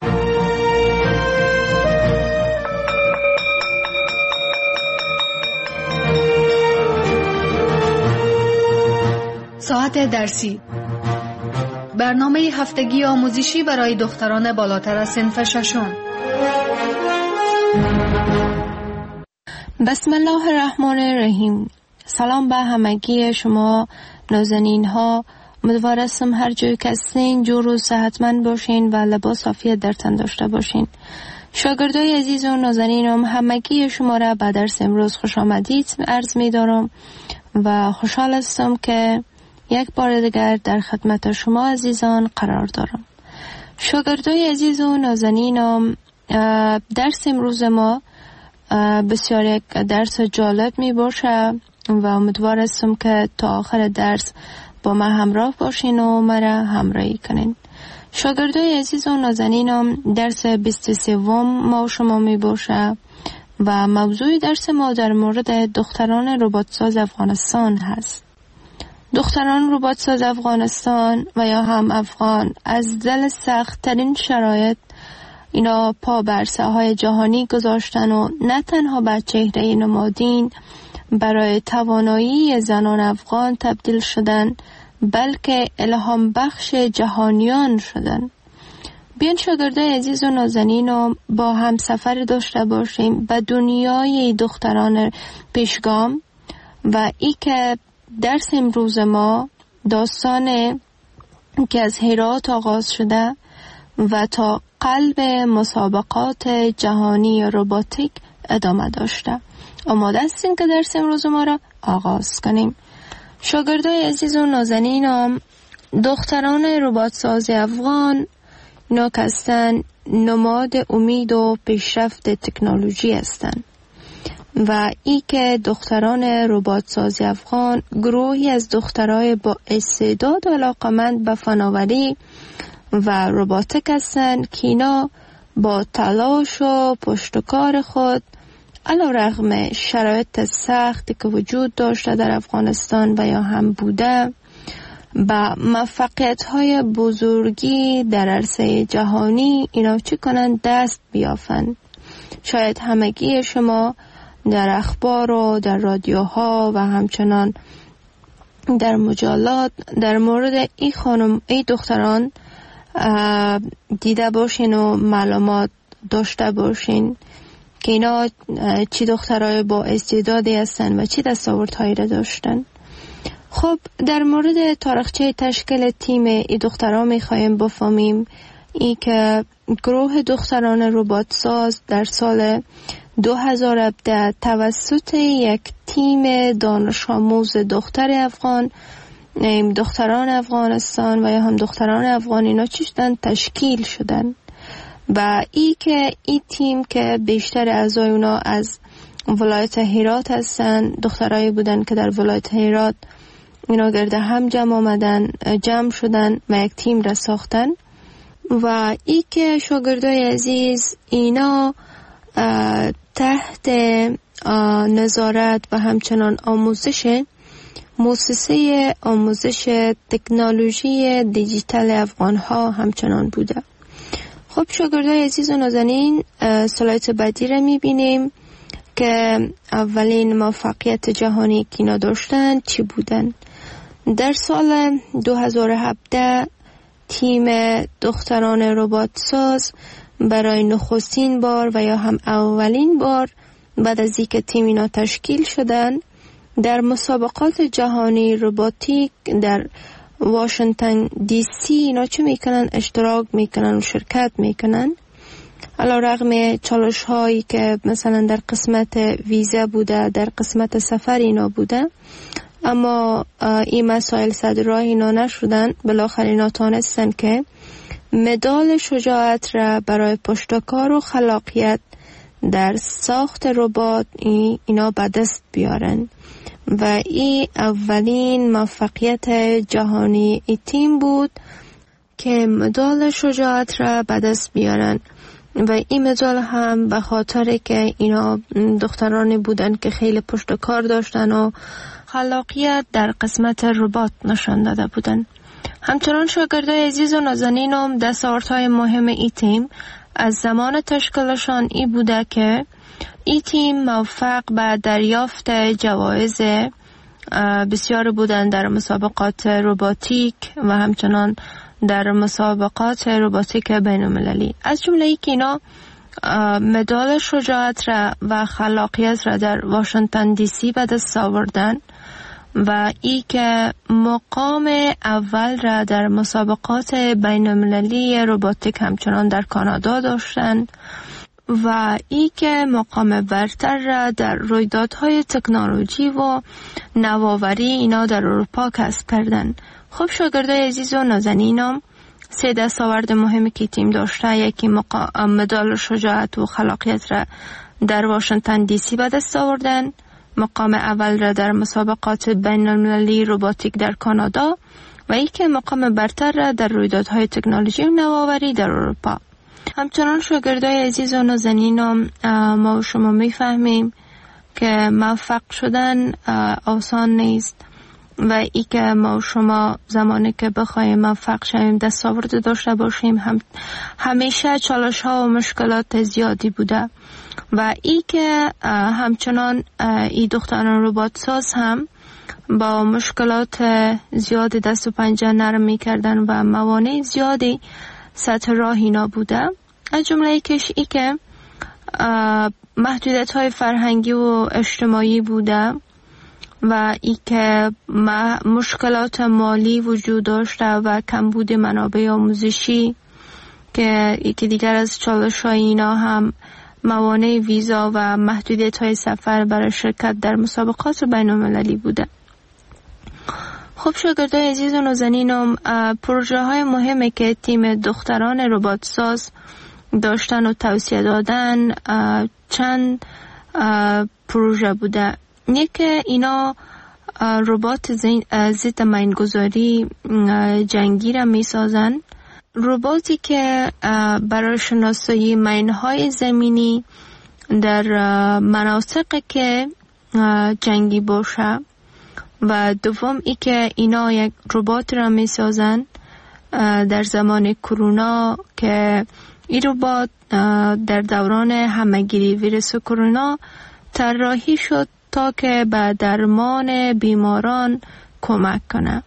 ساعت درسی، برنامه هفتگی آموزشی برای دختران بالاتر از صنف ششم. بسم الله الرحمن الرحیم. سلام به همگی شما نازنین ها. امیدوارم هر جای که هستین جور و صحتمند باشین و لباس عافیت در تن داشته باشین. شاگردای عزیز و نازنینم، همگی شما را به درس امروز خوش آمدید عرض می دارم و خوشحال هستم که یک بار دیگر در خدمت شما عزیزان قرار دارم. شاگردای عزیز و نازنینم، درس امروز ما بسیار یک درس جالب می باشه و امیدوار هستم که تا آخر درس با ما همراه باشین و مرا همراهی کنین. شاگردای عزیز و نازنینم، درس 23 ما شما می باشه و موضوع درس ما در مورد دختران رباتساز افغانستان هست. دختران رباتساز افغانستان و یا هم افغان از دل سخت ترین شرایط اینا پا بر ساحهای جهانی گذاشتن و نه تنها بر چهره نمادین برای توانایی زنان افغان تبدیل شدن، بلکه الهام بخش جهانیان شدن. بیان شاگردای عزیز و نازنینم با هم سفر داشته باشیم به دنیای دختران پیشگام و ای که درس امروز ما داستان که از هرات آغاز شده و تا قلب مسابقات جهانی روباتیک ادامه داشته. آماده هستیم که درس امروز ما را آغاز کنیم. شاگردای عزیز و نازنینم، دختران رباتساز افغان اینا که هستن نماد امید و پیشرفت تکنولوژی هستند و ای که دختران رباتساز افغان گروهی از دخترای با استعداد و علاقمند به فناوری و روباتیک هستند که اینا با تلاش و پشتکار خود علیرغم شرایط سختی که وجود داشته در افغانستان و یا هم بوده با موفقیت‌های بزرگی در عرصه جهانی اینا چی کنند؟ دست بیافند. شاید همگی شما در اخبار و در رادیوها و همچنان در مجلات در مورد این خانم ای دختران دیده باشین و معلومات داشته باشین که اینا چی دخترای با استعدادی هستن و چی دستاوردهایی را داشتن. خب در مورد تاریخچه تشکیل تیم ای دختران میخوایم بفهمیم ای که گروه دختران رباتساز در سال 2017 توسط یک تیم دانش آموز دختر افغان، دختران افغانستان و یا هم دختران افغان اینا چی شدن؟ تشکیل شدن و این تیم که بیشتر اعضای اونا از ولایت هرات هستن، دخترایی بودن که در ولایت هرات اینا گرده هم جمع شدن و یک تیم را ساختن و که شاگردای عزیز اینا تحت نظارت و همچنان آموزش مؤسسه آموزش تکنولوژی دیجیتال افغان ها همچنان بوده. خب شاگردای عزیز و نازنین، سلایت بعدی را میبینیم که اولین موفقیت جهانی که اینا داشتن چی بودن. در سال 2017 تیم دختران رباتساز برای نخستین بار و یا هم اولین بار بعد از اینکه تیم اینا تشکیل شدن در مسابقات جهانی روباتیک در واشنگتن دی سی اینا چه میکنن؟ اشتراک میکنن و شرکت میکنن. علیرغم چالش هایی که مثلا در قسمت ویزا بوده، در قسمت سفر اینا بوده، اما این مسائل صدر راه اینا نشدن. بالاخره اینا تانستن که مدال شجاعت را برای پشتکار و خلاقیت در ساخت ربات اینا به دست بیارن و این اولین موفقیت جهانی ای تیم بود که مدال شجاعت را به دست بیارن. و این مدال هم به خاطر که اینا دخترانی بودن که خیلی پشتکار داشتن و خلاقیت در قسمت ربات نشان داده بودن. همچنان شاگردای عزیز و نازنینم دستاوردهای مهم ای تیم از زمان تشکیلشان ای بوده که ای تیم موفق به دریافت جوایز بسیار بودن در مسابقات رباتیک و همچنان در مسابقات رباتیک بین‌المللی. از جمله ای که اینا مدال شجاعت را و خلاقیت را در واشنگتن دی سی به دست آوردن و ای که مقام اول را در مسابقات بین‌المللی رباتیک همچنان در کانادا داشتند و ای که مقام برتر را در رویدادهای تکنولوژی و نوآوری اینا در اروپا کسب کردند. خب شاگردای عزیز و نازنینم، 3 دستاورد مهمی که تیم داشته، یکی مدال شجاعت و خلاقیت را در واشنگتن دی سی به دست آوردن، مقام اول را در مسابقات بین‌المللی رباتیک در کانادا و یکی مقام برتر را در رویدادهای تکنولوژی و نوآوری در اروپا. همچنان شاگردای عزیز و نازنینم، ما و شما میفهمیم که موفق شدن آسان نیست و ای که ما و شما زمانی که بخوایم موفق شویم دستاورد داشته باشیم همیشه چالش ها و مشکلات زیادی بوده و ای که همچنان ای دختران ربات ساز هم با مشکلات زیادی دست و پنجه نرم می کردن و موانع زیادی سطح راه اینا بوده. از جمله ایکش ای که محدودیت های فرهنگی و اجتماعی بوده و ای که مشکلات مالی وجود داشته و کمبود منابع آموزشی که دیگر از چالش های اینا هم موانع ویزا و محدودیت های سفر برای شرکت در مسابقات بین‌المللی بوده. خب شاگردای عزیز و نازنینم، پروژه های مهمی که تیم دختران ربات ساز داشتن و توصیه دادن چند پروژه بوده. یکی اینا ربات ضد مینگذاری جنگی را می سازن، رباتی که برای شناسایی مینهای زمینی در مناطق که جنگی باشه و دوم ای که اینا یک ربات را می سازن در زمان کرونا که این ربات در دوران همهگیری ویروس کرونا طراحی شد تا که به درمان بیماران کمک کنه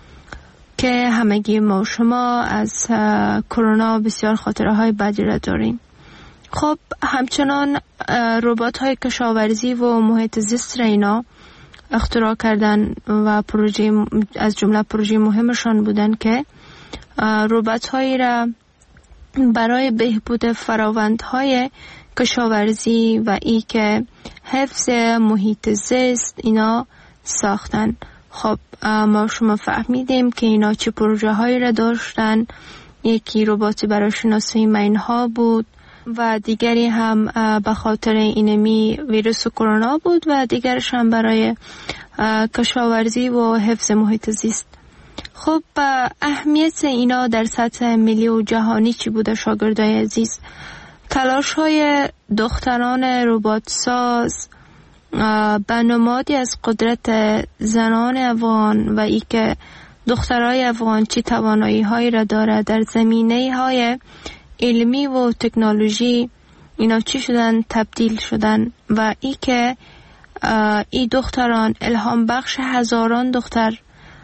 که همگی ما شما از کرونا بسیار خاطره های بدی را داریم. خب همچنان ربات های کشاورزی و محیط زیست را اینا اختراع کردن و پروژه از جمله پروژه مهمشان بودن که ربات هایی را برای بهبود فراوندهای کشاورزی و ای که حفظ محیط زیست اینا ساختن. خب ما شما فهمیدیم که اینا چه پروژه هایی را داشتن. یکی رباتی برای شناسایی مینها بود و دیگری هم به خاطر اینمی ویروس کرونا بود و دیگرش هم برای کشاورزی و حفظ محیط زیست. خب اهمیت اینا در سطح ملی و جهانی چی بوده شاگردای عزیز؟ تلاش های دختران ربات ساز به نمادی از قدرت زنان افغان و ای که دخترای افغان چی توانایی هایی را داره در زمینه های علمی و تکنولوژی اینا چی شدن تبدیل شدن و ای که ای دختران الهام بخش هزاران دختر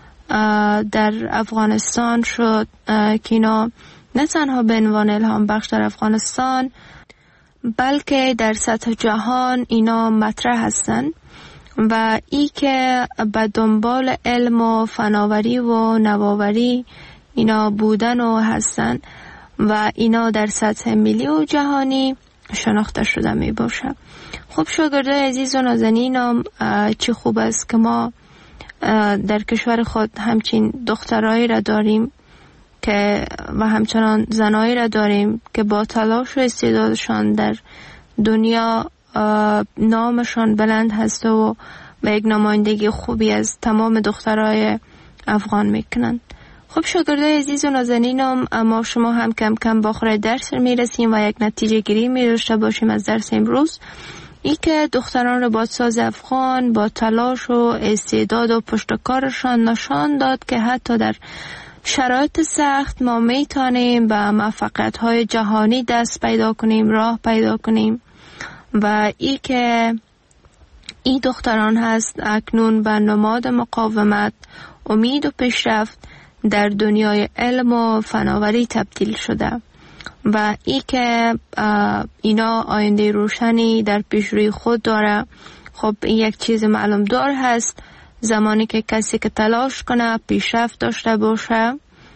در افغانستان شد که اینا نه تنها به عنوان الهام بخش در افغانستان بلکه در سطح جهان اینا مطرح هستن و ای که به دنبال علم و فناوری و نوآوری اینا بودن و هستن و اینا در سطح ملی و جهانی شناخته شده می باشه. خب شاگردای عزیز و نازنینم، چه خوب است که ما در کشور خود همچین دخترایی را داریم که و همچنان زنایی را داریم که با تلاش و استعدادشان در دنیا نامشان بلند هست و یک نمایندگی خوبی از تمام دخترای افغان میکنند. خب شاگردای عزیز و نازنینم، اما شما هم کم کم با آخر درس میرسیم و یک نتیجه گیری می‌داشته باشیم از درس امروز. ای که دختران رباطساز افغان با تلاش و استعداد و پشتکارشان نشان داد که حتی در شرایط سخت ما میتونیم به موفقیت‌های جهانی دست پیدا کنیم، راه پیدا کنیم و ای که این دختران هست اکنون به نماد مقاومت، امید و پیشرفت در دنیای علم و فناوری تبدیل شده و ای که اینا آینده روشنی در پیش روی خود داره. خب این یک چیز معلوم دار هست، زمانی که کسی که تلاش کنه، پیشرفت داشته باشه،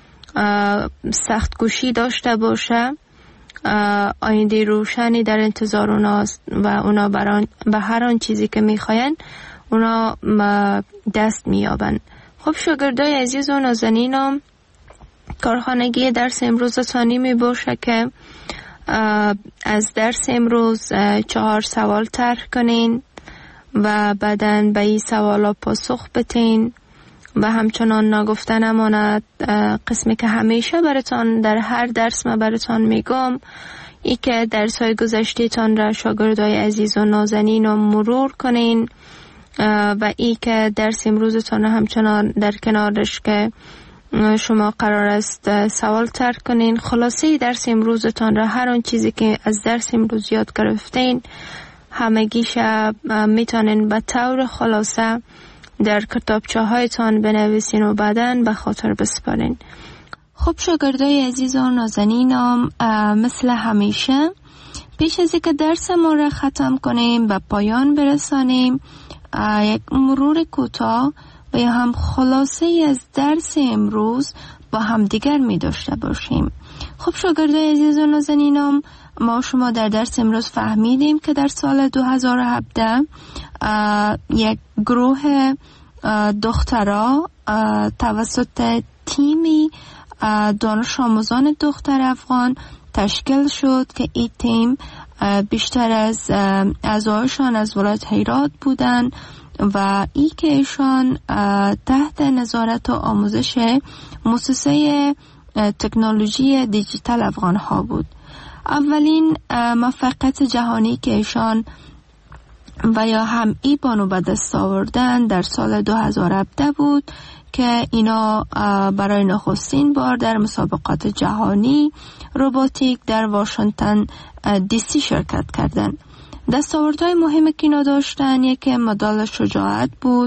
سخت کوشی داشته باشه، آینده روشنی در انتظار اوناست و اونا به هر آن چیزی که میخواین اونا دست میابن. خب شاگردای عزیز و نازنینم، کارخانگی درس امروز ثانی می باشه که از درس امروز 4 سوال طرح کنین و بعداً به این سوالا پاسخ بتین و همچنان نگفته نماند قسمی که همیشه براتان در هر درس ما براتان میگم، ای که درس های گذشته تان را شاگردای عزیز و نازنین رو مرور کنین و ای که درس امروزتان همچنان در کنارش که شما قرار است سوال طرح کنین. خلاصه درس امروزتان را، هر آن چیزی که از درس امروز یاد گرفتین همگیش میتونین به طور خلاصه در کتابچه هایتان بنویسین و بعداً به خاطر بسپارین. خب شاگردای عزیز و نازنینم، مثل همیشه پیش از اینکه درس ما را ختم کنیم به پایان برسانیم، یک مرور کوتاه و یا هم خلاصه از درس امروز با هم دیگر می داشته باشیم. خب شاگردای عزیز و نازنینم، ما شما در درس امروز فهمیدیم که در سال 2017 یک گروه دخترها توسط تیمی دانش آموزان دختر افغان تشکیل شد که این تیم بیشتر از اعضایشان از ولایت هرات بودند و ای که ایشان تحت نظارت و آموزش مؤسسه تکنولوژی دیجیتال افغان ها بود. اولین موفقیت جهانی که ایشان و یا هم ای بانو به دست آوردن در سال 2017 بود که اینا برای نخستین بار در مسابقات جهانی روباتیک در واشنگتن دی سی شرکت کردند. دستاوردهای مهمی که اینا داشتن، یکی مدال شجاعت بود،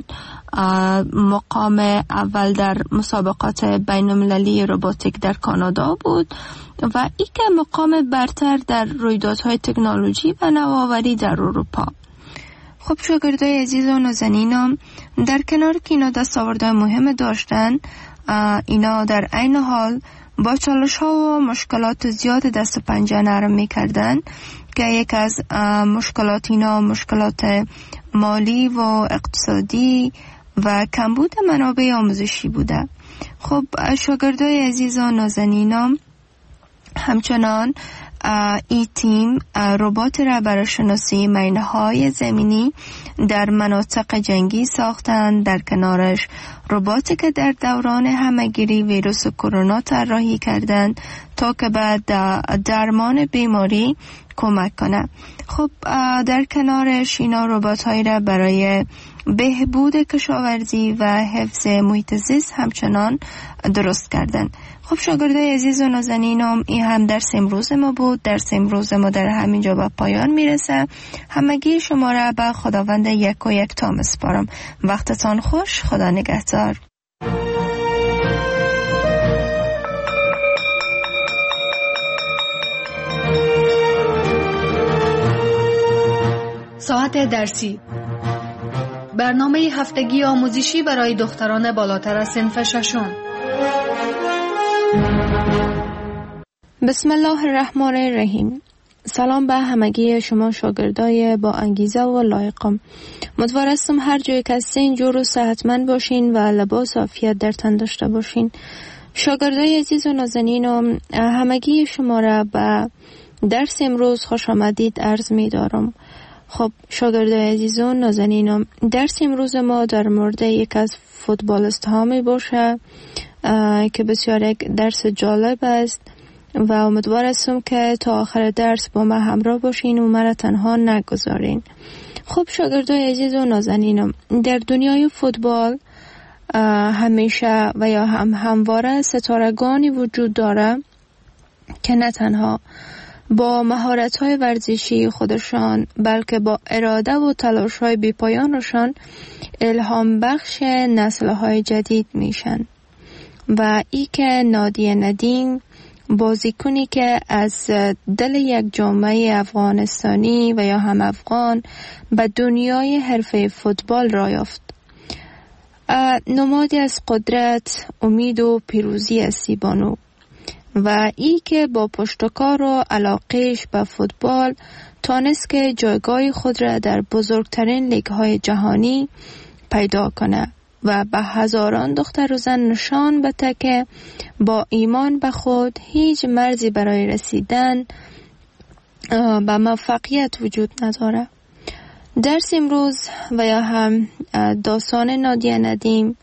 مقام اول در مسابقات بین المللی روباتیک در کانادا بود و یک مقام برتر در رویدادهای تکنولوژی و نوآوری در اروپا. خب شاگردای عزیز و نازنینم، در کنار که اینا دستاوردهای مهم داشتن، اینا در عین حال با چالش ها و مشکلات زیاد دست و پنجه نرم میکردن که یک از مشکلات اینا مشکلات مالی و اقتصادی و کمبود منابع آموزشی بوده. خب شاگردای عزیز و نازنینم، همچنان این تیم ربات را برای شناسی مینه‌های زمینی در مناطق جنگی ساختند. در کنارش رباتی که در دوران همه‌گیری ویروس کرونا طراحی کردند تا که به درمان بیماری کمک کنه. خب در کنارش اینا ربات‌هایی را برای بهبود کشاورزی و حفظ محیط زیست همچنان درست کردند. خب شاگردای عزیز و نازنینم، این هم درس امروز ما بود. درس امروز ما در همینجا به پایان میرسه. همگی شما را به خداوند یک و یک تا میسپارم. وقتتان خوش. خدا نگهدار. ساعت درسی، برنامه هفتگی آموزشی برای دختران بالاتر از صنف ششم. بسم الله الرحمن الرحیم. سلام به همگی شما شاگردای با انگیزه و لایقم. امیدوار هستم هر جای که هستین جور و صحتمند باشین و لباس عافیت در تن داشته باشین. شاگردای عزیز و نازنینم، همگی شما را به درس امروز خوش آمدید عرض می دارم. خب شاگردای عزیز و نازنینم، درس امروز ما در مورد یک از فوتبالیست ها می باشه که بسیار یک درس جالب است و امیدوار هستم که تا آخر درس با ما همراه باشین و مرا تنها نگذارین. خب شاگردای عزیز و نازنینم، در دنیای فوتبال همیشه و یا همواره ستارگانی وجود داره که نه تنها با مهارت‌های ورزشی خودشان بلکه با اراده و تلاش‌های بی‌پایانشان الهام بخش نسل‌های جدید میشن. و ای که نادیه ندیم بازیکنی که از دل یک جامعه افغانستانی و یا هم افغان به دنیای حرفه فوتبال را یافت. نمادی از قدرت، امید و پیروزی است بانو و ای که با پشتکار و علاقهش به فوتبال تانست که جایگاه خود را در بزرگترین لیگ‌های جهانی پیدا کنه و به هزاران دختر و زن نشان بده که با ایمان به خود هیچ مرزی برای رسیدن به موفقیت وجود نداره. درس امروز و یا هم داستان نادیه ندیم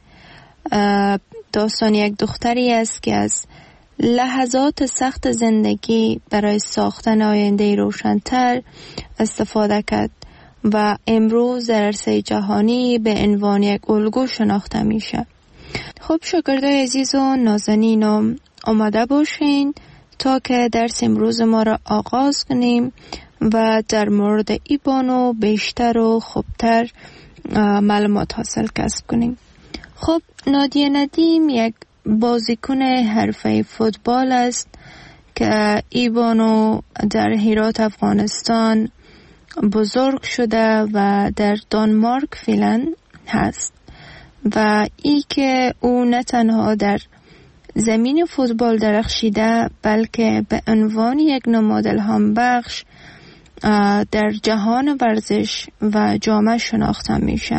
داستان یک دختری است که از لحظات سخت زندگی برای ساختن آینده روشن‌تر استفاده کرد و امروز در عرصه جهانی به عنوان یک الگو شناخته میشه. خب شاگردای عزیز و نازنینم، آماده باشین تا که درس امروز ما را آغاز کنیم و در مورد ای بانو بیشتر و خوبتر معلومات حاصل کسب کنیم. خب نادیه ندیم یک بازیکن حرفه فوتبال است که ای بانو در هرات افغانستان بزرگ شده و در دانمارک فعلا هست و ای که او نه تنها در زمین فوتبال درخشیده بلکه به عنوان یک نماد الهام بخش در جهان ورزش و جامعه شناخته میشه.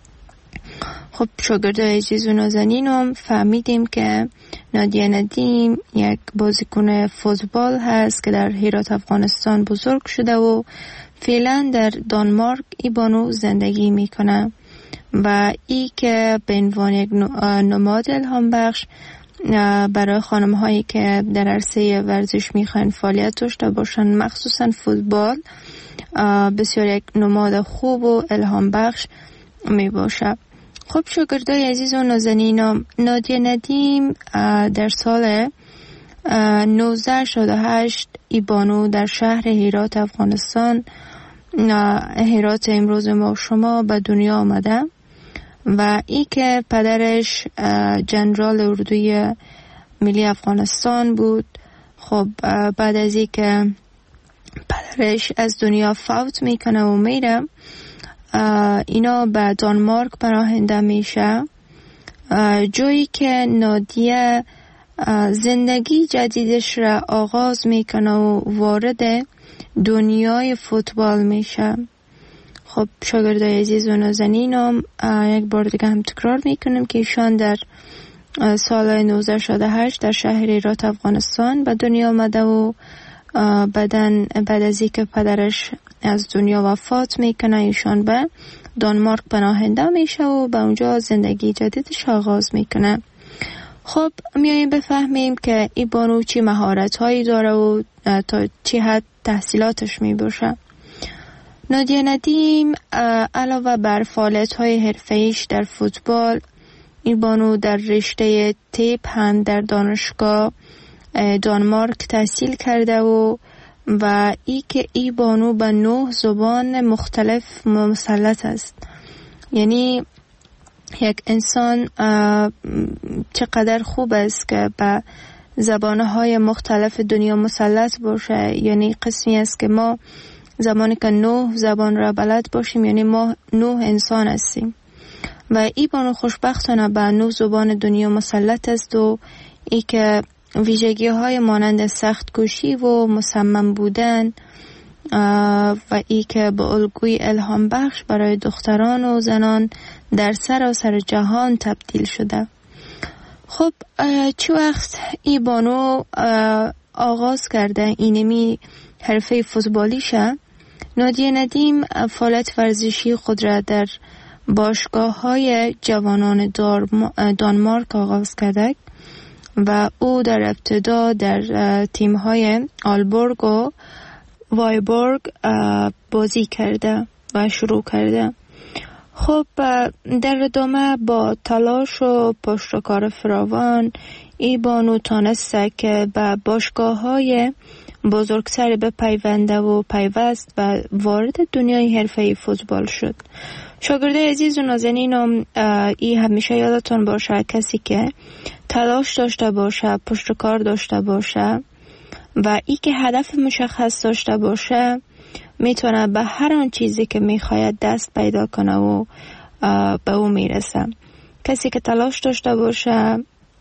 خب شاگردای عزیز و نازنینم، فهمیدیم که نادیه ندیم یک بازیکن فوتبال هست که در هرات افغانستان بزرگ شده و فعلا در دانمارک ای بانو زندگی میکنه و ای که به عنوان یک نماد الهام بخش برای خانم هایی که در عرصه ورزش میخوان فعالیت داشته باشن، مخصوصا فوتبال، بسیار یک نماد خوب و الهام بخش می باشه. خب شاگردای عزیز و نازنینم، نادیه ندیم در سال 1968 ای بانو در شهر هرات افغانستان، هرات امروز ما شما، به دنیا آمده و ای که پدرش جنرال اردوی ملی افغانستان بود. خب بعد از ای که پدرش از دنیا فوت میکنه و میره، اینا به دانمارک پناهنده میشه، جایی که نادیه زندگی جدیدش را آغاز میکنه و وارد دنیای فوتبال میشه. خب شاگردای عزیز و نازنینم، یک بار دیگه هم تکرار میکنم که ایشان در سال 1968 در شهر هرات افغانستان به دنیا آمده و بعد از اینکه پدرش از دنیا وفات میکنه ایشان به دانمارک پناهنده میشه و به اونجا زندگی جدیدش آغاز میکنه. خب میاییم بفهمیم که ای بانو چی مهارت هایی داره و تا چی حد تحصیلاتش میباشه. نادیه ندیم علاوه بر فعالیت های حرفه‌ایش در فوتبال، ای بانو در رشته تیپ هم در دانشگاه دانمارک تحصیل کرده و ای که ای بانو به 9 زبان مختلف مسلط است. یعنی یک انسان چقدر خوب است که به زبانهای مختلف دنیا مسلط باشه. یعنی قسمی است که ما زمانی که 9 زبان را بلد باشیم یعنی ما 9 انسان هستیم و ای بانو خوشبختانه به 9 زبان دنیا مسلط است و ای که ویژگی های مانند سخت کوشی و مصمم بودن و ای که به الگوی الهام بخش برای دختران و زنان در سراسر جهان تبدیل شده. خب چه وقت ای بانو آغاز کرده اینمی حرفه فوتبالیشه، نادیه ندیم فعالیت ورزشی خود را در باشگاه های جوانان دانمارک آغاز کرده و او در ابتدا در تیم های آلبورگ و وایبورگ بازی کرده و شروع کرده. خب در ادامه با تلاش و پشتکار فراوان ای بانو تانسته که به باشگاه های بزرگتر بپیونده و پیوست و وارد دنیای حرفه‌ای فوتبال شد. شاگرده عزیز و نازنینم، ای همیشه یادتون باشه کسی که تلاش داشته باشه، پشتکار داشته باشه و ای که هدف مشخص داشته باشه میتونه به هر آن چیزی که میخواید دست پیدا کنه و به او میرسه. کسی که تلاش داشته باشه،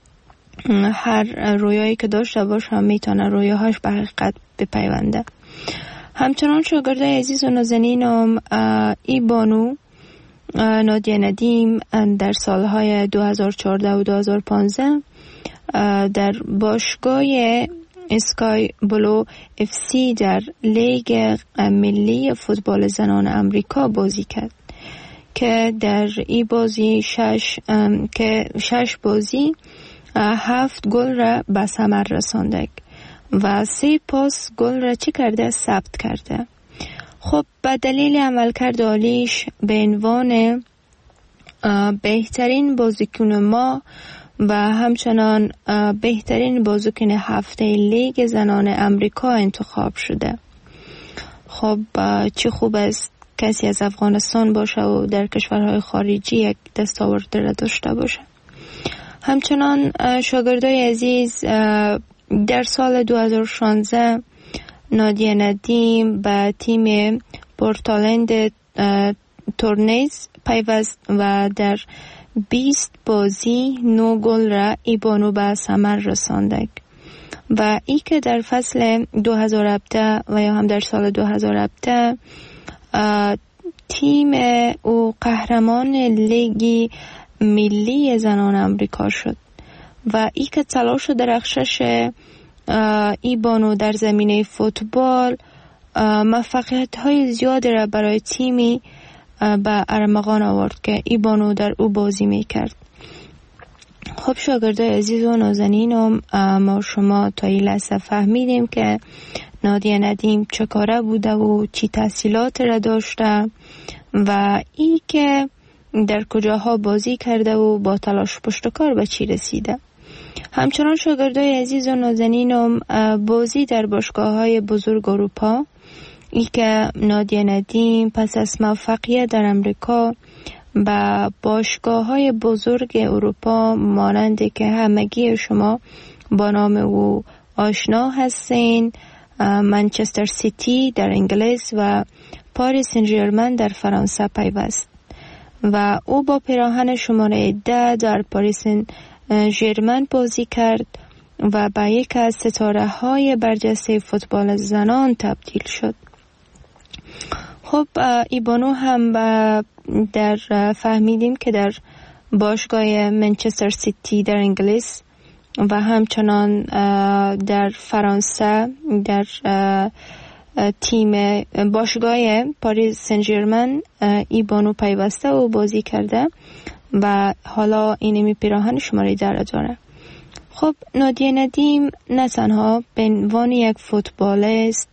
هر رویایی که داشته باشه میتونه رویاهاش به حقیقت بپیونده. همچنان شاگرده عزیز و نازنینم، ای بانو نادیه ندیم در سالهای 2014 و 2015 در باشگاه اسکای بلو اف سی در لیگ ملی فوتبال زنان امریکا بازی کرد که در ای بازی 6 بازی 7 گل را به ثمر رسانده و 3 پاس گل را چی کرده؟ ثبت کرده. خب به دلیل عملکرد عالیش به عنوان بهترین بازیکن ما و همچنان بهترین بازیکن هفته لیگ زنان امریکا انتخاب شده. خب چه خوب است کسی از افغانستان باشه و در کشورهای خارجی یک دستاورد را داشته باشه. همچنان شاگردای عزیز، در سال 2016 نادیه ندیم به تیم پورتلند تورنیز پیوست و در 20 بازی 9 گل را ای بانو به ثمر رسانده و ای که در فصل 2017 و یا هم در سال 2017 تیم او قهرمان لیگ ملی زنان امریکا شد و ای که تلاش و درخشش ای بانو در زمینه فوتبال موفقیت های زیادی را برای تیمی به ارمغان آورد که ای بانو در او بازی می کرد. خب شاگردای عزیز و نازنینم، ما شما تا این لحظه فهمیدیم که نادیه ندیم چه کاره بوده و چی تحصیلات را داشته و ای که در کجاها بازی کرده و با تلاش پشتکار به چی رسیده. همچنان شاگردای عزیز و نازنینم، بازی در باشگاه‌های بزرگ اروپا، ای که نادیه ندیم پس از موفقیت در امریکا با باشگاه‌های بزرگ اروپا مانند که همگی شما با نام او آشنا هستین، منچستر سیتی در انگلیس و پاریس سن ژرمن در فرانسه پیوست و او با پیراهن شماره 10 در پاریس سن ژرمن بازی کرد و به یک از ستاره های برجسته فوتبال زنان تبدیل شد. خب ای بانو هم در فهمیدیم که در باشگاه منچستر سیتی در انگلیس و همچنان در فرانسه در تیم باشگاه پاریس سن ژرمن ای بانو پیوسته و بازی کرده و حالا اینمی پیراهن شماره 10 داره. خب نادیه ندیم نه تنها به عنوان یک فوتبالیست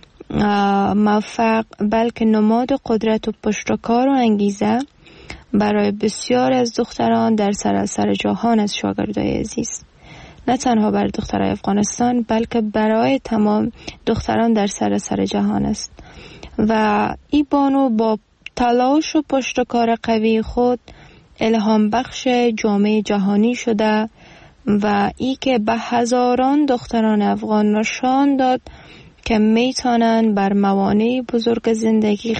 موفق بلکه نماد قدرت و پشتکار و انگیزه برای بسیار از دختران در سراسر جهان از شاگردای عزیز، نه تنها برای دخترای افغانستان بلکه برای تمام دختران در سراسر جهان است و ای بانو با تلاش و پشتکار قوی خود الهام بخش جامعه جهانی شده و ای که به هزاران دختران افغان نشان داد که میتونن بر موانع بزرگ زندگی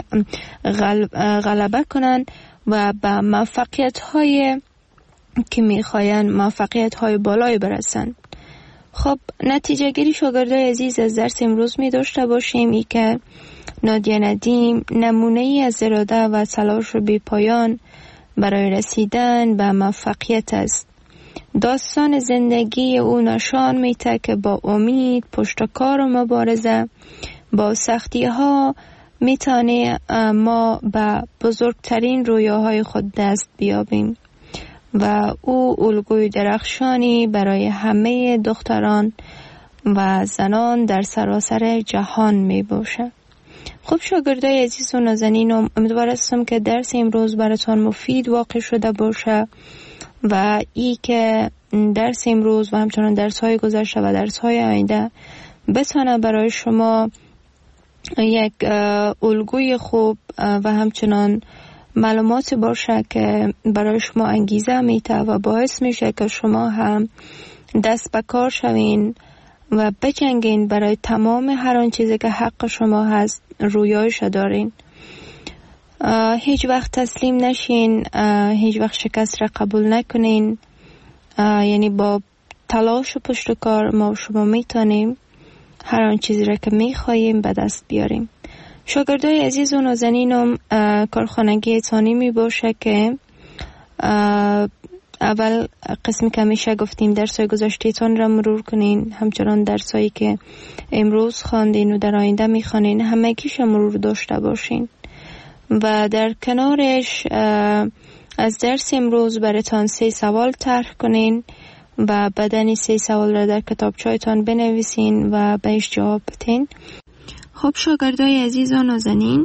غلبه کنن و به موفقیت های که میخواین موفقیت های بالای برسن. خب نتیجه گیری شاگردای عزیز از درس امروز می داشته باشیم ای که نادیه ندیم نمونه ای از اراده و تلاش بی پایان برای رسیدن به موفقیت است. داستان زندگی او نشان میده که با امید، پشتکار و مبارزه با سختی ها میتونه ما به بزرگترین رویاهای خود دست بیابیم و او الگوی درخشانی برای همه دختران و زنان در سراسر جهان می باشه. خب شاگردای عزیز و نازنین، امیدوار هستم که درس امروز براتان مفید واقع شده باشه و ای که درس امروز و همچنان درس های گذشته و درس های آینده بتونه برای شما یک الگوی خوب و همچنان معلومات باشه که برای شما انگیزه میده و باعث میشه که شما هم دست به کار شوین و بجنگین برای تمام هر آن چیزی که حق شما هست رویایش دارین. هیچ وقت تسلیم نشین، هیچ وقت شکست را قبول نکنین. یعنی با تلاش و پشت کار ما و شما میتونیم هر آن چیزی را که میخواییم به دست بیاریم. شاگردای عزیز و نازنینم، کارخانگی تانی می باشه که اول قسمی که همیشه گفتیم درسای گذشته تان را مرور کنین، همچنان درسایی که امروز خواندین و در آینده میخوانین همگیش مرور داشته باشین و در کنارش از درس امروز براتان 3 سوال طرح کنین و بعدن 3 سوال را در کتابچه‌تان بنویسین و بهش جواب بدین. خب شاگردای عزیز و نازنین،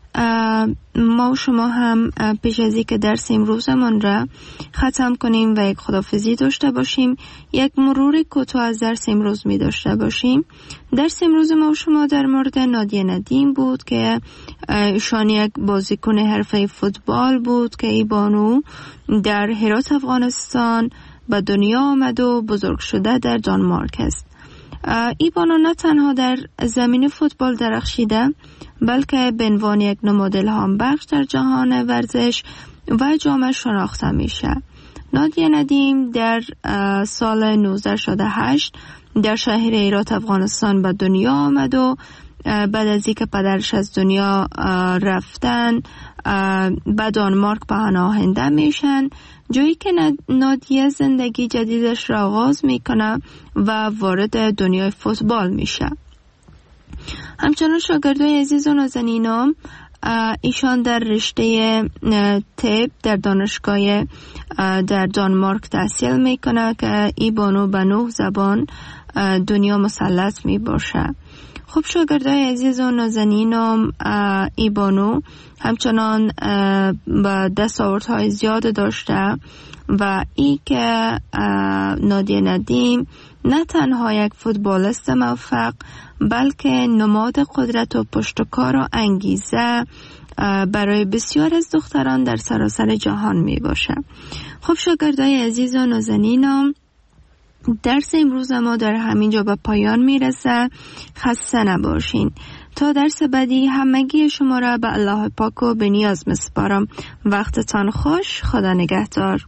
ما و شما هم پیش از اینکه درس امروزمان را ختم کنیم و یک خداحافظی داشته باشیم، یک مرور کوتاه از درس امروز می داشته باشیم. درس امروز ما و شما در مورد نادیه ندیم بود که ایشان یک بازیکن حرفه فوتبال بود که ای بانو در هرات افغانستان به دنیا آمد و بزرگ شده در دانمارک است. ای بانو نه تنها در زمین فوتبال درخشیده بلکه به عنوان یک نماد الهام بخش در جهان ورزش و جامعه شناخته میشه. نادیه ندیم در سال 1968 در شهر هرات افغانستان به دنیا آمد و بعد از اینکه پدرش از دنیا رفتن به دانمارک پناهنده میشن، جایی که نادیه زندگی جدیدش را آغاز میکنه و وارد دنیای فوتبال میشه. همچنان شاگردای عزیز و نازنینم، ایشان در رشته طب در دانشگاه در دانمارک تحصیل میکنه که ای بانو به 9 زبان دنیا مسلط می باشه. خب شاگردای عزیز و نازنینم، ای بانو همچنان با دستاوردهای زیاد داشته و ای که نادیه ندیم نه تنها یک فوتبالیست موفق بلکه نماد قدرت و پشتکار و انگیزه برای بسیار از دختران در سراسر جهان می باشه. خب شاگردای عزیز و نازنینم، درس امروز ما در همینجا به پایان میرسه. خسته نباشین. تا درس بعدی همگی شما را به الله پاک و به نیاز میسپارم. وقتتان خوش. خدا نگهدار.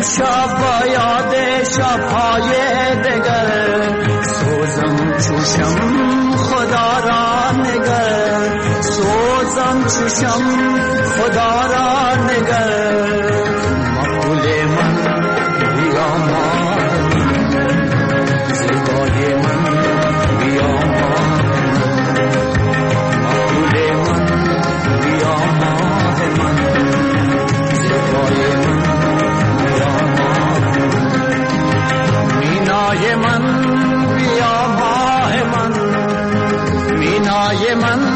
شب با یاد شب‌های دگر، سوزم چوشم خدا را نگر، سوزم چوشم خدا را نگر. مقبول من بیا ماه من، زیبای من بیا ماه من، مقبول من بیا ماه من، زیبای من بیا ماه من. مینای من بیا ماه من، مینای من